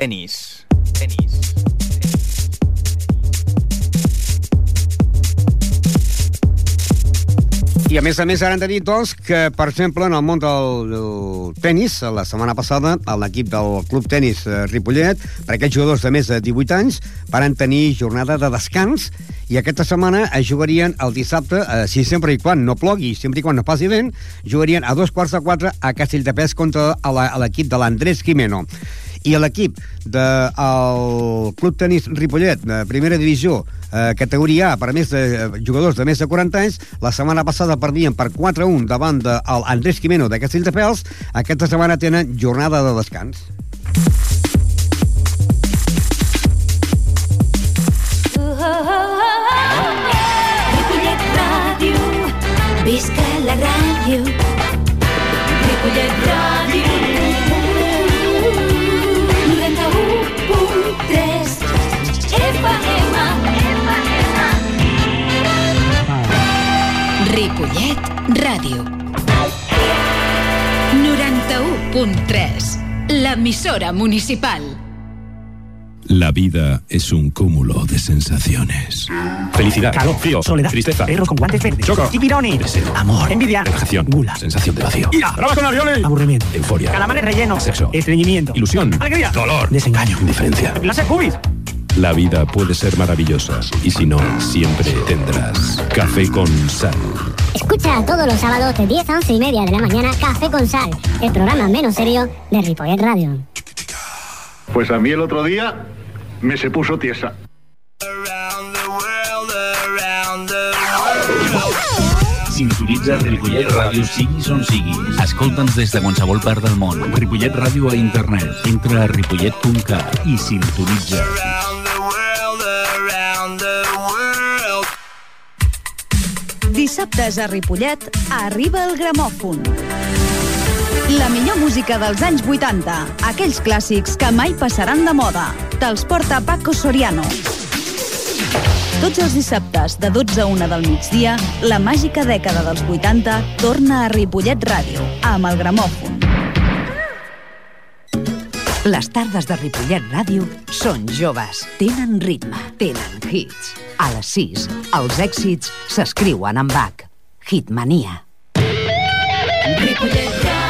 I a més, ara hem de dir, doncs, que, per exemple, en el món del tenis, la setmana passada, l'equip del Club Tenis Ripollet, per aquests jugadors de més de 18 anys, van tenir jornada de descans, i aquesta setmana jugarien el dissabte, si sempre i quan no plogui, sempre i quan no passi vent, jugarien a 3:45 a Castelldefels contra l'equip de l'Andrés Jimeno. I l'equip del Club Tenis Ripollet, de primera divisió, categoria A, per a més de jugadors de més de 40 anys, la setmana passada perdien per 4-1 davant de l'Andrés Jimeno de Castelldefels. Aquesta setmana tenen jornada de descans. Ripollet Ràdio, visca la ràdio. Ripollet Ràdio, 91.3. 91.3, l'emissora municipal. La vida es un cúmulo de sensaciones. Felicidad, calor, frío, soledad, tristeza, perros con guantes verdes, choco, tiburones, deseo, amor, envidia, relajación, gula, sensación de vacío, ira, trabajo con aviones, aburrimiento, euforia, calamares rellenos, sexo, estreñimiento, ilusión, alegría, dolor, desengaño, indiferencia. láser cubis. La vida puede ser maravillosa y si no, siempre tendrás Café con Sal. Escucha todos los sábados de 10 a 11 y media de la mañana Café con Sal, el programa menos serio de Ripollet Radio. Pues a mí el otro día me se puso tiesa. Sintonitza Ripollet Ràdio siguis on siguis. Escolta'ns des de qualsevol part del món. Ripollet Ràdio a internet. Entra a ripollet.cat i sintonitza. Dissabtes a Ripollet arriba el gramòfon. La millor música dels anys 80, aquells clàssics que mai passaran de moda. Te'ls porta Paco Soriano. Tots els dissabtes, de 12 a 1 del migdia, la màgica dècada dels 80 torna a Ripollet Ràdio, amb el gramòfon. Les tardes de Ripollet Ràdio són joves, tenen ritme, tenen hits. A les 6, els èxits s'escriuen en Bach. Hitmania. Ripollet Ràdio.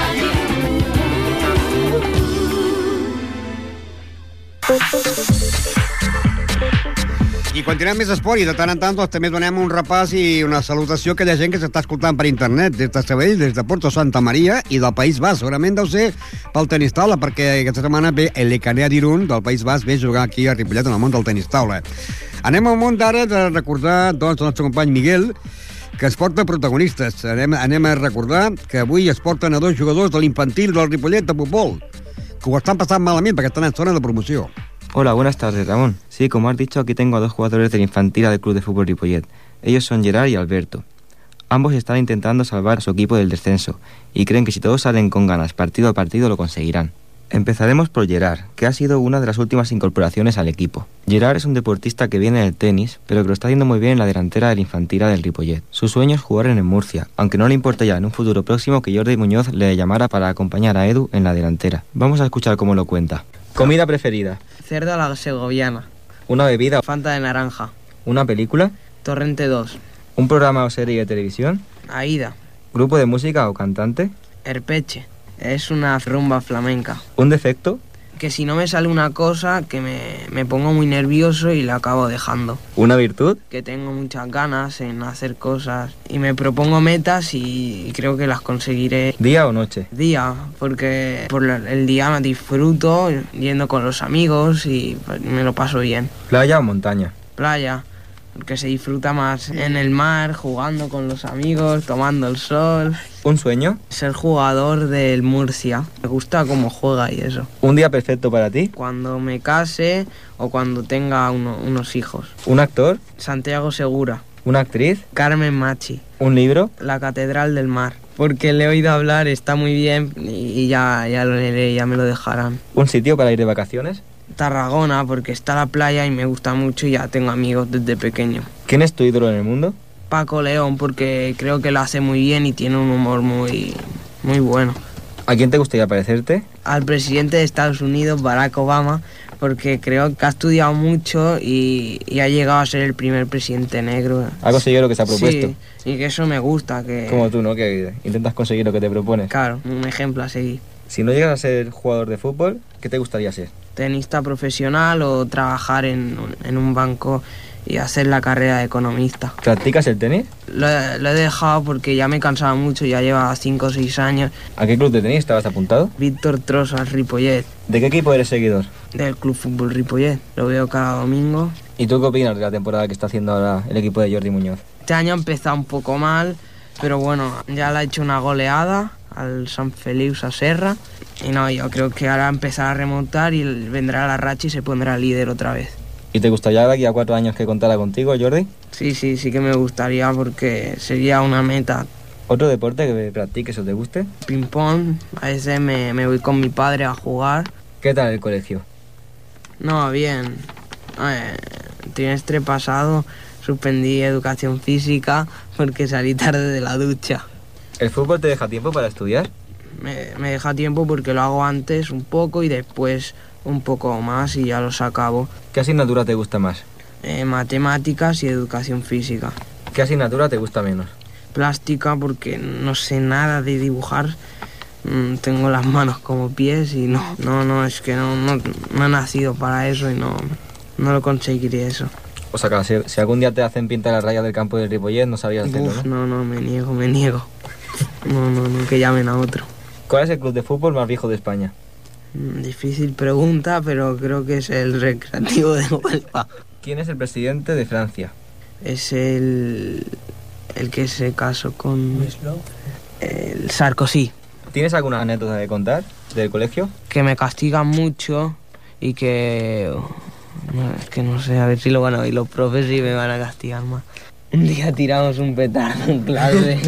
I continuem més esport i de tant en tant doncs, també donem un repàs i una salutació a aquella gent que s'està escoltant per internet, des de Sabadell, des de Porto Santa Maria i del País Basc. Segurament deu ser pel tenis taula, perquè aquesta setmana ve l'Ecanea d'Irun del País Basc, ve a jugar aquí a Ripollet en el món del tenis taula. Anem al món d'ara de recordar doncs, el nostre company Miguel, que es porta protagonistes. Anem a recordar que avui es porten a dos jugadors de l'infantil del Ripollet de futbol, que ho estan passant malament perquè estan en zona de promoció. Hola, buenas tardes, Ramón. Sí, como has dicho, aquí tengo a dos jugadores del infantil del Club de Fútbol Ripollet. Ellos son Gerard y Alberto. Ambos están intentando salvar a su equipo del descenso y creen que si todos salen con ganas partido a partido lo conseguirán. Empezaremos por Gerard, que ha sido una de las últimas incorporaciones al equipo. Gerard es un deportista que viene del tenis, pero que lo está haciendo muy bien en la delantera del infantil del Ripollet. Su sueño es jugar en el Murcia, aunque no le importa ya en un futuro próximo que Jordi Muñoz le llamara para acompañar a Edu en la delantera. Vamos a escuchar cómo lo cuenta. Comida preferida. Cerdo a la segoviana. Una bebida. Fanta de naranja. Una película. Torrente 2. Un programa o serie de televisión. Aida. Grupo de música o cantante. Herpeche. Es una rumba flamenca. Un defecto. Que si no me sale una cosa, que me pongo muy nervioso y la acabo dejando. ¿Una virtud? Que tengo muchas ganas en hacer cosas y me propongo metas y creo que las conseguiré. ¿Día o noche? Día, porque por el día me disfruto yendo con los amigos y me lo paso bien. ¿Playa o montaña? Playa, porque se disfruta más en el mar, jugando con los amigos, tomando el sol. ¿Un sueño? Ser jugador del Murcia. Me gusta cómo juega y eso. ¿Un día perfecto para ti? Cuando me case o cuando tenga unos hijos. ¿Un actor? Santiago Segura. ¿Una actriz? Carmen Machi. ¿Un libro? La Catedral del Mar. Porque le he oído hablar, está muy bien y ya lo leeré, ya me lo dejarán. ¿Un sitio para ir de vacaciones? Tarragona, porque está la playa y me gusta mucho y ya tengo amigos desde pequeño. ¿Quién es tu ídolo en el mundo? Paco León, porque creo que lo hace muy bien y tiene un humor muy bueno. ¿A quién te gustaría parecerte? Al presidente de Estados Unidos, Barack Obama, porque creo que ha estudiado mucho y ha llegado a ser el primer presidente negro. Ha conseguido lo que se ha propuesto. Sí, y que eso me gusta. Que... Como tú, ¿no? Que intentas conseguir lo que te propones. Claro, un ejemplo a seguir. Si no llegas a ser jugador de fútbol, ¿qué te gustaría ser? Tenista profesional o trabajar en un banco y hacer la carrera de economista. ¿Practicas el tenis? Lo he dejado porque ya me cansaba mucho, ya lleva 5 o 6 años. ¿A qué club de tenis estabas apuntado? Víctor Trosas, Ripollet. ¿De qué equipo eres seguidor? Del Club Fútbol Ripollet, lo veo cada domingo. ¿Y tú qué opinas de la temporada que está haciendo ahora el equipo de Jordi Muñoz? Este año ha empezado un poco mal, pero bueno, ya le ha hecho una goleada al Sant Feliu Sasserra. Y no, yo creo que ahora empezará a remontar y vendrá la racha y se pondrá líder otra vez. ¿Y te gustaría de aquí a 4 años que contara contigo, Jordi? Sí que me gustaría porque sería una meta. ¿Otro deporte que practiques o te guste? Ping-pong, a veces me voy con mi padre a jugar. ¿Qué tal el colegio? No, bien. El trimestre pasado suspendí educación física porque salí tarde de la ducha. ¿El fútbol te deja tiempo para estudiar? me deja tiempo porque lo hago antes un poco y después un poco más y ya los acabo. ¿Qué asignatura te gusta más? Matemáticas y educación física. ¿Qué asignatura te gusta menos? Plástica, porque no sé nada de dibujar. Tengo las manos como pies y no, es que no he nacido para eso y no lo conseguiré eso. O sea, que si algún día te hacen pintar las rayas del campo del Ripollet, no sabías hacerlo, ¿no? No, me niego. No, que llamen a otro. ¿Cuál es el club de fútbol más viejo de España? Difícil pregunta, pero creo que es el Recreativo de Huelva. ¿Quién es el presidente de Francia? Es el que se casó con el Sarkozy. ¿Tienes alguna anécdota de contar del colegio? Que me castigan mucho y que... Es que no sé, a ver si lo van a oír los profes y me van a castigar más. Un día tiramos un petardo en clase.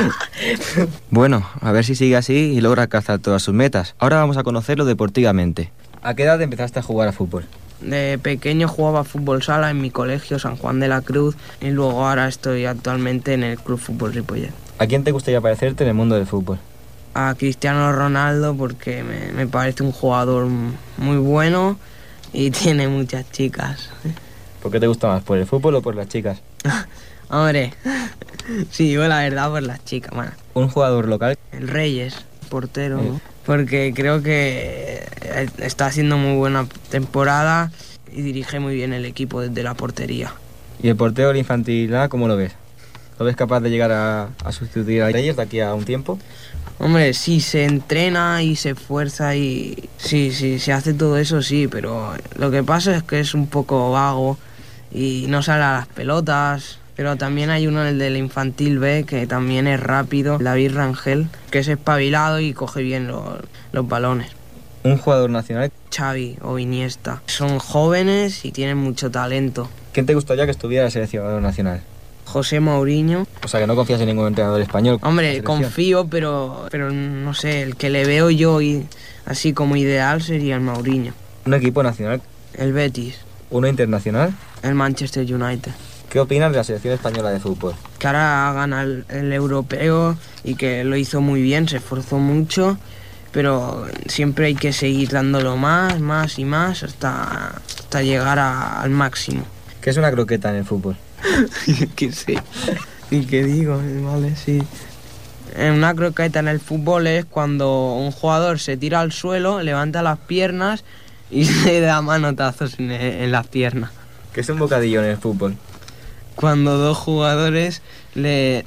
Bueno, a ver si sigue así y logra alcanzar todas sus metas. Ahora vamos a conocerlo deportivamente. ¿A qué edad empezaste a jugar a fútbol? De pequeño jugaba fútbol sala en mi colegio, San Juan de la Cruz, y luego ahora estoy actualmente en el Club Fútbol Ripollet. ¿A quién te gustaría parecerte en el mundo del fútbol? A Cristiano Ronaldo, porque me parece un jugador muy bueno y tiene muchas chicas. ¿Por qué te gusta más, por el fútbol o por las chicas? Hombre, sí, yo la verdad por las chicas, bueno. ¿Un jugador local? El Reyes, portero, ¿no? Porque creo que está haciendo muy buena temporada y dirige muy bien el equipo desde la portería. ¿Y el portero del infantil A, cómo lo ves? ¿Lo ves capaz de llegar a sustituir a Reyes de aquí a un tiempo? Hombre, sí, se entrena y se esfuerza y... Sí, se hace todo eso, sí, pero lo que pasa es que es un poco vago y no sale a las pelotas. Pero también hay uno, el del infantil B, que también es rápido, David Rangel, que es espabilado y coge bien los balones. ¿Un jugador nacional? Xavi o Iniesta. Son jóvenes y tienen mucho talento. ¿Quién te gustaría que estuviera en la selección nacional? José Mourinho. O sea, que no confías en ningún entrenador español. Hombre, confío, pero no sé, el que le veo yo y así como ideal sería el Mourinho. ¿Un equipo nacional? El Betis. ¿Uno internacional? El Manchester United. ¿Qué opinas de la selección española de fútbol? Que ahora gana el europeo y que lo hizo muy bien, se esforzó mucho, pero siempre hay que seguir dándolo más y más hasta llegar al máximo. ¿Qué es una croqueta en el fútbol? Que sí. ¿Y qué digo? Vale, sí. Una croqueta en el fútbol es cuando un jugador se tira al suelo, levanta las piernas y se da manotazos en las piernas. ¿Qué es un bocadillo en el fútbol? Cuando dos jugadores le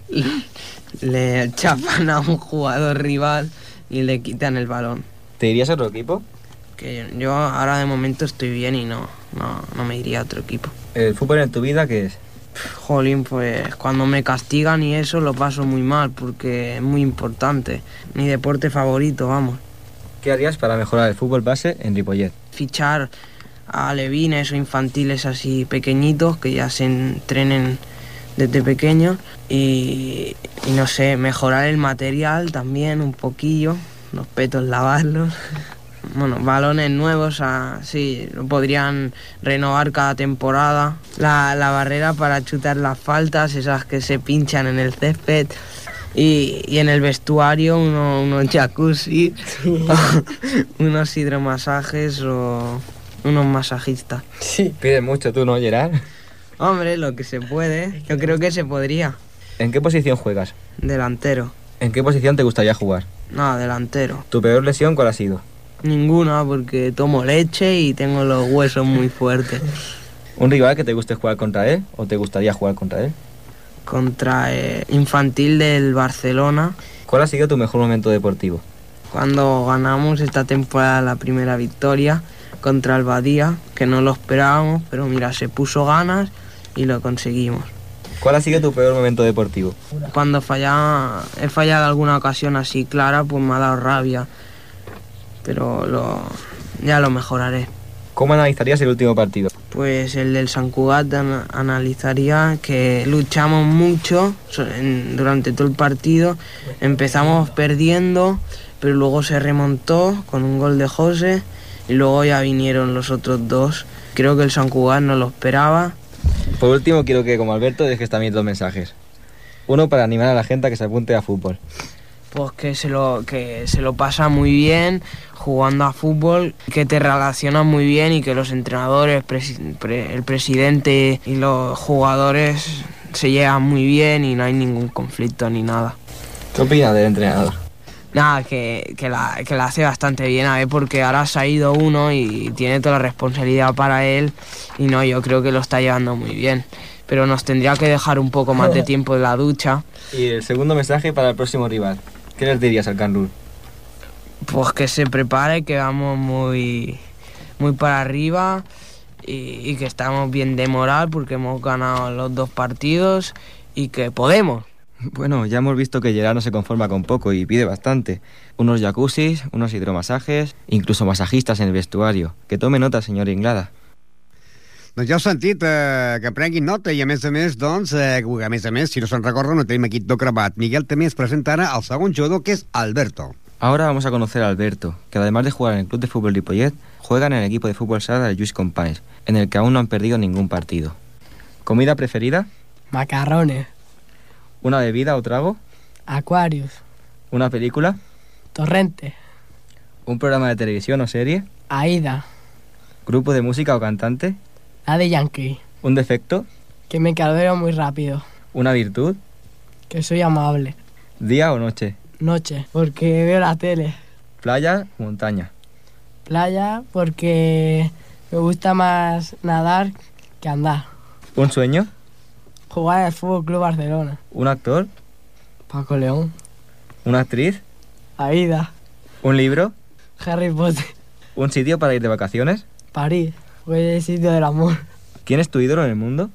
chapan a un jugador rival y le quitan el balón. ¿Te irías a otro equipo? Que yo ahora de momento estoy bien y no me iría a otro equipo. ¿El fútbol en tu vida qué es? Jolín, pues cuando me castigan y eso lo paso muy mal porque es muy importante. Mi deporte favorito, vamos. ¿Qué harías para mejorar el fútbol base en Ripollet? Fichar a alevines o infantiles así pequeñitos que ya se entrenen desde pequeños y no sé, mejorar el material también un poquillo, los petos lavarlos. Bueno, balones nuevos, sí, lo podrían renovar cada temporada. La barrera para chutar las faltas, esas que se pinchan en el césped. Y en el vestuario unos jacuzzi, unos hidromasajes o unos masajistas. Sí. Pides mucho tú, ¿no, Gerard? Hombre, lo que se puede. Yo creo que se podría. ¿En qué posición juegas? Delantero. ¿En qué posición te gustaría jugar? No, delantero. ¿Tu peor lesión cuál ha sido? Ninguna, porque tomo leche y tengo los huesos muy fuertes. ¿Un rival que te guste jugar contra él o te gustaría jugar contra él? Contra infantil del Barcelona. ¿Cuál ha sido tu mejor momento deportivo? Cuando ganamos esta temporada la primera victoria contra el Badía, que no lo esperábamos, pero mira, se puso ganas y lo conseguimos. ¿Cuál ha sido tu peor momento deportivo? Cuando he fallado alguna ocasión así clara, pues me ha dado rabia, pero ya lo mejoraré. ¿Cómo analizarías el último partido? Pues el del Sant Cugat analizaría que luchamos mucho durante todo el partido, empezamos perdiendo, pero luego se remontó con un gol de José y luego ya vinieron los otros dos. Creo que el Sant Cugat no lo esperaba. Por último, quiero que como Alberto dejes también dos mensajes. Uno para animar a la gente a que se apunte a fútbol. Pues que se lo pasa muy bien jugando a fútbol, que te relacionas muy bien y que los entrenadores, el presidente y los jugadores se llevan muy bien y no hay ningún conflicto ni nada. ¿Qué opinas del entrenador? Nada, que la hace bastante bien, a ver, porque ahora se ha ido uno y tiene toda la responsabilidad para él y no, yo creo que lo está llevando muy bien. Pero nos tendría que dejar un poco más de tiempo en la ducha. Y el segundo mensaje para el próximo rival. ¿Qué les dirías al Camp Nou? Pues que se prepare, que vamos muy para arriba y que estamos bien de moral porque hemos ganado los 2 partidos y que podemos. Bueno, ya hemos visto que Gerard no se conforma con poco y pide bastante. Unos jacuzzis, unos hidromasajes, incluso masajistas en el vestuario. Que tome nota, señor Inglada. Doncs ja heu sentit que prenguin nota i a més, doncs, si no se'n recorden, no tenim aquí tot gravat. Miguel també ens presenta ara el segon jugador, que és Alberto. Ahora vamos a conocer a Alberto, que además de jugar en el Club de Fútbol Ripollet, juega en el equipo de fútbol sala del Lluís Companys, en el que aún no han perdido ningún partido. ¿Comida preferida? Macarrones. ¿Una bebida o trago? Aquarius. ¿Una película? Torrente. ¿Un programa de televisión o serie? Aida. ¿Grupo de música o cantante? Daddy Yankee. ¿Un defecto? Que me calveo muy rápido. ¿Una virtud? Que soy amable. ¿Día o noche? Noche, porque veo la tele. ¿Playa o montaña? Playa, porque me gusta más nadar que andar. ¿Un sueño? Jugar en el Fútbol Club Barcelona. ¿Un actor? Paco León. ¿Una actriz? Aida. ¿Un libro? Harry Potter. ¿Un sitio para ir de vacaciones? París, fue el sitio del amor. ¿Quién es tu ídolo en el mundo?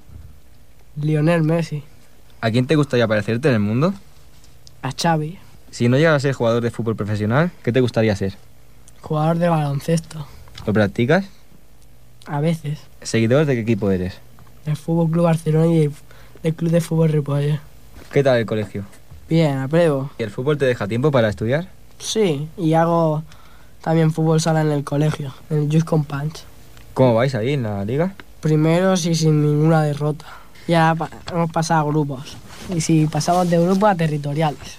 Lionel Messi. ¿A quién te gustaría parecerte en el mundo? A Xavi. Si no llegas a ser jugador de fútbol profesional, ¿qué te gustaría ser? Jugador de baloncesto. ¿Lo practicas? A veces. ¿Seguidor de qué equipo eres? El Fútbol Club Barcelona y el Club de Fútbol Ripollet. ¿Qué tal el colegio? Bien, apruebo. ¿Y el fútbol te deja tiempo para estudiar? Sí, y hago también fútbol sala en el colegio, en el Lluís Companys. ¿Cómo vais ahí en la liga? Primeros y sin ninguna derrota. Ya hemos pasado a grupos. Y si pasamos de grupos a territoriales.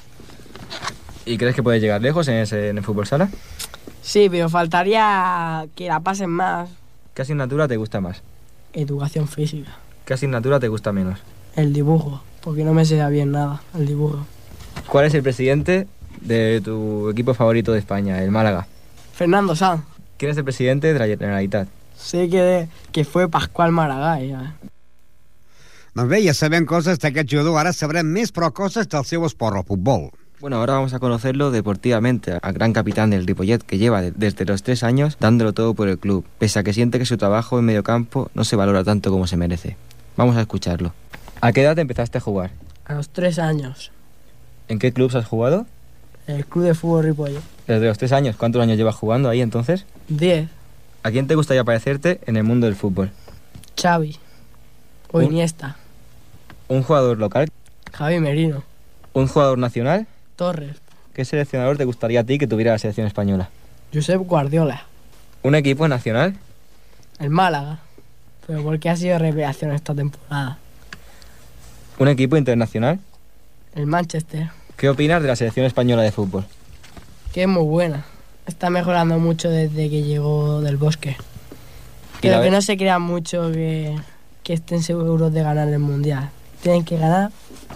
¿Y crees que puedes llegar lejos en el fútbol sala? Sí, pero faltaría que la pasen más. ¿Qué asignatura te gusta más? Educación física. ¿Qué asignatura te gusta menos? El dibujo, porque no me se da bien nada, el dibujo. ¿Cuál es el presidente de tu equipo favorito de España, el Málaga? Fernando Sanz. ¿Quién es el presidente de la Generalitat? Sé que fue Pascual Maragall. Ja. Doncs bé, ja sabem coses d'aquest jugador, ara sabrem més, però coses del seu esport, el futbol. Bueno, ahora vamos a conocerlo deportivamente, al gran capitán del Ripollet, que lleva desde los 3 años dándolo todo por el club, pese a que siente que su trabajo en mediocampo no se valora tanto como se merece. Vamos a escucharlo. ¿A qué edad empezaste a jugar? A los 3 años. ¿En qué clubs has jugado? El Club de Fútbol Ripollet. Desde los 3 años. ¿Cuántos años llevas jugando ahí entonces? 10. ¿A quién te gustaría parecerte en el mundo del fútbol? Xavi. O Iniesta. ¿Un jugador local? Javi Merino. ¿Un jugador nacional? Torres. ¿Qué seleccionador te gustaría a ti que tuviera la selección española? Josep Guardiola. ¿Un equipo nacional? El Málaga. Pero porque ha sido revelación esta temporada. ¿Un equipo internacional? El Manchester. ¿Qué opinas de la selección española de fútbol? Que es muy buena. Está mejorando mucho desde que llegó del Bosque. Pero que no se crean mucho que estén seguros de ganar el Mundial. Tienen que ganar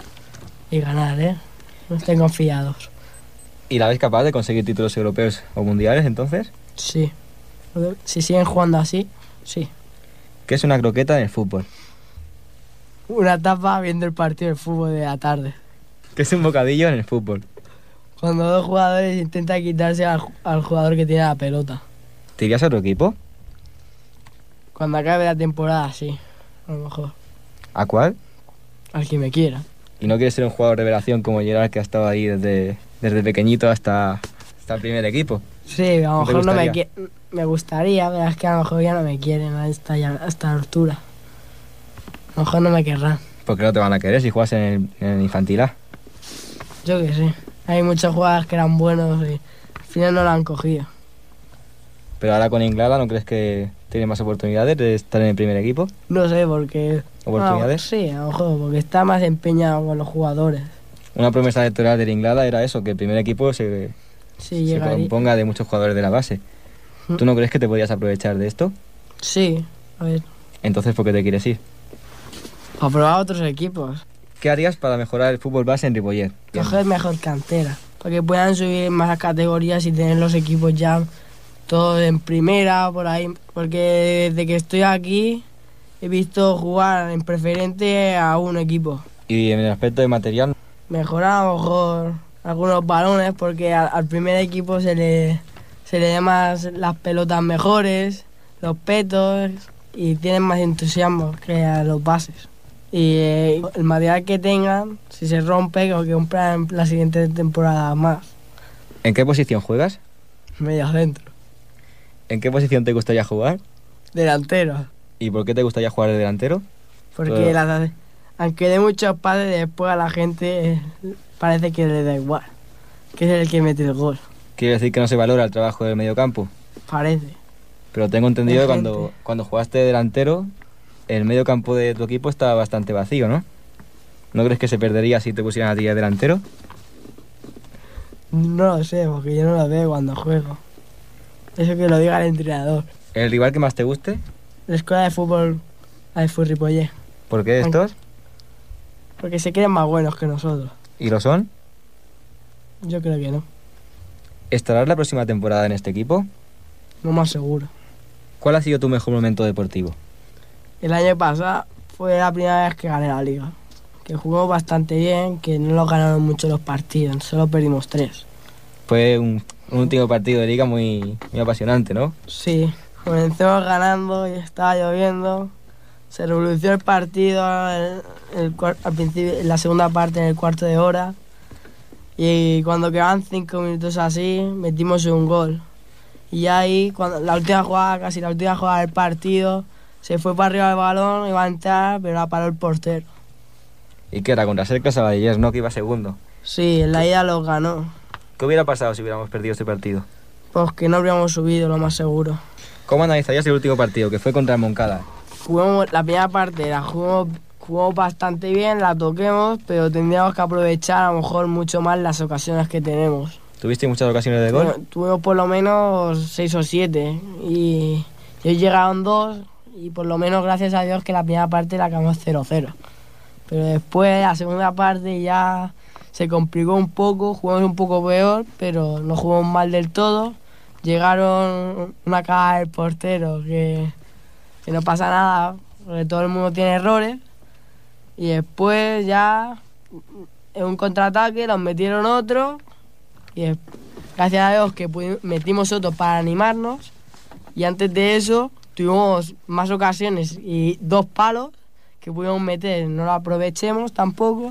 y ganar, ¿eh? No estén confiados. ¿Y la ves capaz de conseguir títulos europeos o mundiales entonces? Sí. Si siguen jugando así, sí. ¿Qué es una croqueta en el fútbol? Una tapa viendo el partido de fútbol de la tarde. ¿Qué es un bocadillo en el fútbol? Cuando 2 jugadores intentan quitarse al jugador que tiene la pelota. ¿Te irías a otro equipo? Cuando acabe la temporada, sí. A lo mejor. ¿A cuál? Al que me quiera. ¿Y no quieres ser un jugador de revelación como Gerard, que ha estado ahí desde pequeñito hasta el primer equipo? Sí, a lo mejor no me gustaría, pero es que a lo mejor ya no me quieren a esta altura. A lo mejor no me querrán. ¿Por qué no te van a querer si juegas en el infantil A? Yo qué sé. Hay muchos jugadores que eran buenos y al final no lo han cogido. Pero ahora con Inglada, ¿no crees que tiene más oportunidades de estar en el primer equipo? No sé, porque... ¿Oportunidades? Sí, a lo mejor, porque está más empeñado con los jugadores. Una promesa electoral del Inglada era eso, que el primer equipo se componga de muchos jugadores de la base. ¿Tú no crees que te podías aprovechar de esto? Sí, a ver. Entonces, ¿por qué te quieres ir? A probar otros equipos. ¿Qué harías para mejorar el fútbol base en Ripollet? Coger mejor cantera, para que puedan subir más categorías y tener los equipos ya todos en primera, por ahí. Porque desde que estoy aquí he visto jugar en preferente a un equipo. ¿Y en el aspecto de material? Mejorar a lo mejor algunos balones, porque al primer equipo se le da más las pelotas mejores, los petos, y tienen más entusiasmo que a los bases. Y el material que tengan, si se rompe, o que compran la siguiente temporada más. ¿En qué posición juegas? Medio centro. ¿En qué posición te gustaría jugar? Delantero. ¿Y por qué te gustaría jugar de delantero? Porque aunque dé muchos pases, después a la gente parece que le da igual, que es el que mete el gol. ¿Quiere decir que no se valora el trabajo del mediocampo? Parece. Pero tengo entendido que cuando jugaste delantero, el medio campo de tu equipo estaba bastante vacío, ¿no? ¿No crees que se perdería si te pusieran a ti de delantero? No lo sé, porque yo no lo veo cuando juego. Eso que lo diga el entrenador. ¿El rival que más te guste? La escuela de fútbol, la de Ripollet. ¿Por qué estos? Porque se creen más buenos que nosotros. ¿Y lo son? Yo creo que no. ¿Estarás la próxima temporada en este equipo? No más seguro. ¿Cuál ha sido tu mejor momento deportivo? El año pasado fue la primera vez que gané la liga. Que jugamos bastante bien, que no nos ganaron mucho los partidos, solo perdimos 3. Fue un último partido de liga muy apasionante, ¿no? Sí, comenzamos ganando y estaba lloviendo. Se revolucionó el partido al principio, en la segunda parte, en el cuarto de hora. Y cuando quedaban 5 minutos así, metimos un gol. Y ahí, cuando casi la última jugada del partido, se fue para arriba el balón, iba a entrar, pero la paró el portero. ¿Y qué era? Contra Cercle Sabadellers, ¿no? Que iba segundo. Sí, en la ida lo ganó. ¿Qué hubiera pasado si hubiéramos perdido este partido? Pues que no habríamos subido, lo más seguro. ¿Cómo analizarías el último partido, que fue contra el Moncada? Jugamos la primera parte, jugamos bastante bien, la toquemos, pero tendríamos que aprovechar a lo mejor mucho más las ocasiones que tenemos. ¿Tuviste muchas ocasiones de gol? Tuvimos por lo menos 6 o 7 y ellos llegaron 2 y por lo menos gracias a Dios que la primera parte la acabamos 0-0. Pero después la segunda parte ya se complicó un poco, jugamos un poco peor, pero no jugamos mal del todo. Llegaron una cagada del portero que no pasa nada, porque todo el mundo tiene errores. Y después ya en un contraataque nos metieron otro y gracias a Dios que metimos otro para animarnos. Y antes de eso tuvimos más ocasiones y 2 palos que pudimos meter, no lo aprovechemos tampoco.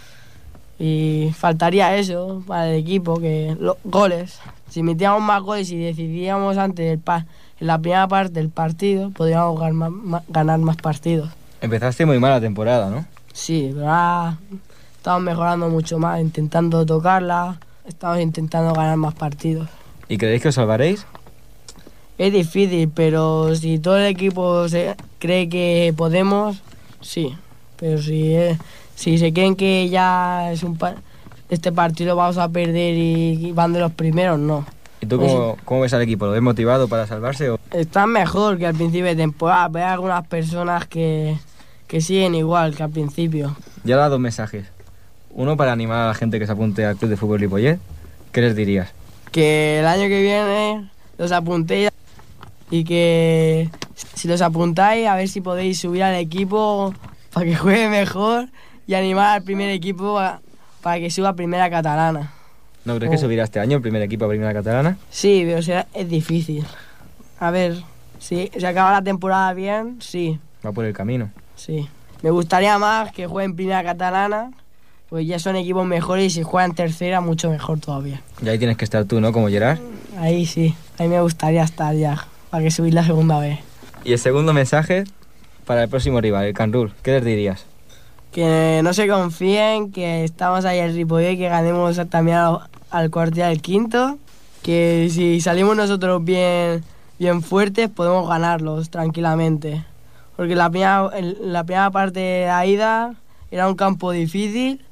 Y faltaría eso para el equipo, que los goles. Si metíamos más goles y decidíamos antes en la primera parte del partido, podríamos ganar más partidos. Empezaste muy mal la temporada, ¿no? Sí, pero ahora estamos mejorando mucho más, intentando tocarla, estamos intentando ganar más partidos. ¿Y creéis que os salvaréis? Es difícil, pero si todo el equipo cree que podemos, sí. Pero si se creen que ya es este partido vamos a perder y van de los primeros, no. ¿Y tú cómo ves al equipo? ¿Lo ves motivado para salvarse? O? Están mejor que al principio de temporada. Veo algunas personas que siguen igual que al principio. Ya he dado 2 mensajes. Uno para animar a la gente que se apunte al Club de Fútbol Ripollet. ¿Qué les dirías? Que el año que viene los apuntéis y que si los apuntáis a ver si podéis subir al equipo para que juegue mejor y animar al primer equipo para que suba a Primera Catalana. ¿No crees que subirá este año el primer equipo a Primera Catalana? Sí, pero es difícil. A ver, si se acaba la temporada bien, sí. Va por el camino. Sí. Me gustaría más que jueguen Primera Catalana, pues ya son equipos mejores y si juegan tercera, mucho mejor todavía. Y ahí tienes que estar tú, ¿no? Como Gerard. Ahí sí, ahí me gustaría estar ya, para que subir la segunda vez. Y el segundo mensaje para el próximo rival, el Can Ruhr. ¿Qué les dirías? Que no se confíen, que estamos ahí en Ripollet, que ganemos también al cuarto y al quinto, que si salimos nosotros bien fuertes podemos ganarlos tranquilamente. Porque la primera parte de la ida era un campo difícil,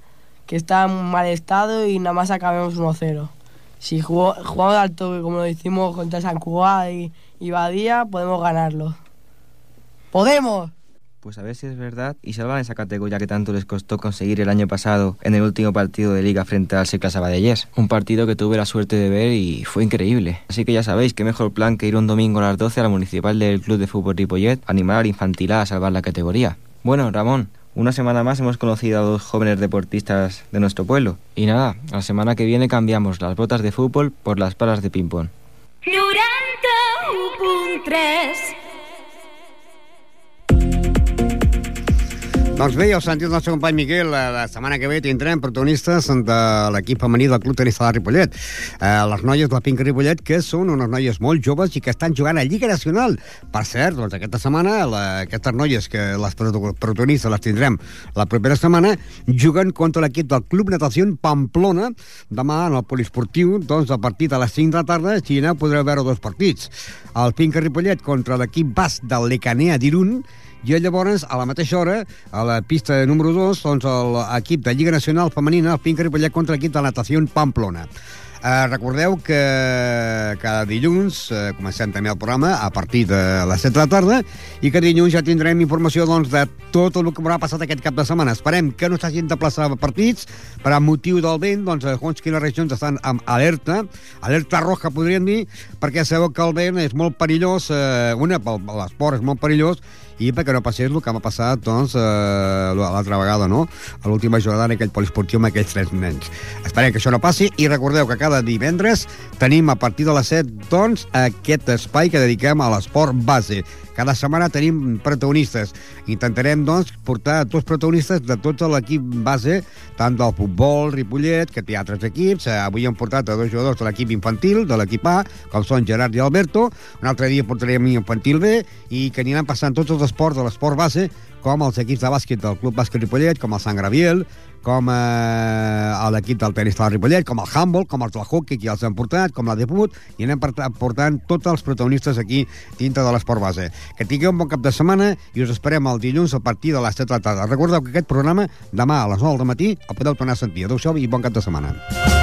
que está en mal estado y nada más acabemos 1-0. Si jugamos al toque como lo hicimos contra San Cugat y Badía, podemos ganarlo. ¡Podemos! Pues a ver si es verdad y salvan esa categoría que tanto les costó conseguir el año pasado en el último partido de Liga frente al Secla Sabadellés. Un partido que tuve la suerte de ver y fue increíble. Así que ya sabéis, qué mejor plan que ir un domingo a las 12 a la municipal del Club de Fútbol Ripollet a animar al infantil A salvar la categoría. Bueno, Ramón, una semana más hemos conocido a 2 jóvenes deportistas de nuestro pueblo. Y nada, la semana que viene cambiamos las botas de fútbol por las palas de ping-pong. 91.3. Doncs bé, ja heu sentit el nostre company Miquel. La setmana que ve tindrem protagonistes de l'equip femení del Club Tenista de Ripollet. Les noies de la Pinca Ripollet, que són unes noies molt joves i que estan jugant a Lliga Nacional. Per cert, doncs aquesta setmana, aquestes noies, que les protagonistes les tindrem la propera setmana, juguen contra l'equip del Club Natació Pamplona, demà en el poliesportiu, doncs a partir de les 5 de la tarda, si aneu podreu veure 2 partits. El Pinca Ripollet contra l'equip basc del Lecanea d'Irun, i llavors, a la mateixa hora, a la pista número 2, doncs l'equip de Lliga Nacional Femenina, el Pinca Ripollet, contra l'equip de Natació Pamplona. Recordeu que cada dilluns comencem també el programa a partir de les 7 de la tarda i que dilluns ja tindrem informació doncs, de tot el que haurà passat aquest cap de setmana. Esperem que no s'hagin de plaçar partits per a motiu del vent, doncs segons quines regions estan amb alerta roja podríem dir, perquè sabeu que el vent és molt perillós, l'esport és molt perillós, i perquè no passés el que m'ha passat doncs, l'altra vegada, no? A l'última jugada en aquell poliesportiu amb aquells 3 nens. Esperem que això no passi i recordeu que cada divendres tenim a partir de les 7 doncs, aquest espai que dediquem a l'esport base. Cada setmana tenim protagonistes. Intentarem, doncs, portar 2 protagonistes de tot l'equip base, tant del futbol Ripollet, que té altres equips. Avui hem portat a 2 jugadors de l'equip infantil, de l'equip A, com són Gerard i Alberto. Un altre dia portarem infantil B, i que aniran passant tots els esports de l'esport base, com els equips de bàsquet del Club Bàsquet Ripollet, com el Sant Graviel, com l'equip del tenis de Ripollet, com el handball, com els del hockey, que ja els han portat, com la debut, i anem portant tots els protagonistes aquí dintre de l'esport base. Que tingueu un bon cap de setmana i us esperem el dilluns a partir de les 7 de la tarda. Recordeu que aquest programa demà a les 9 del matí el podeu tornar a sentir. Adéu-siau i bon cap de setmana.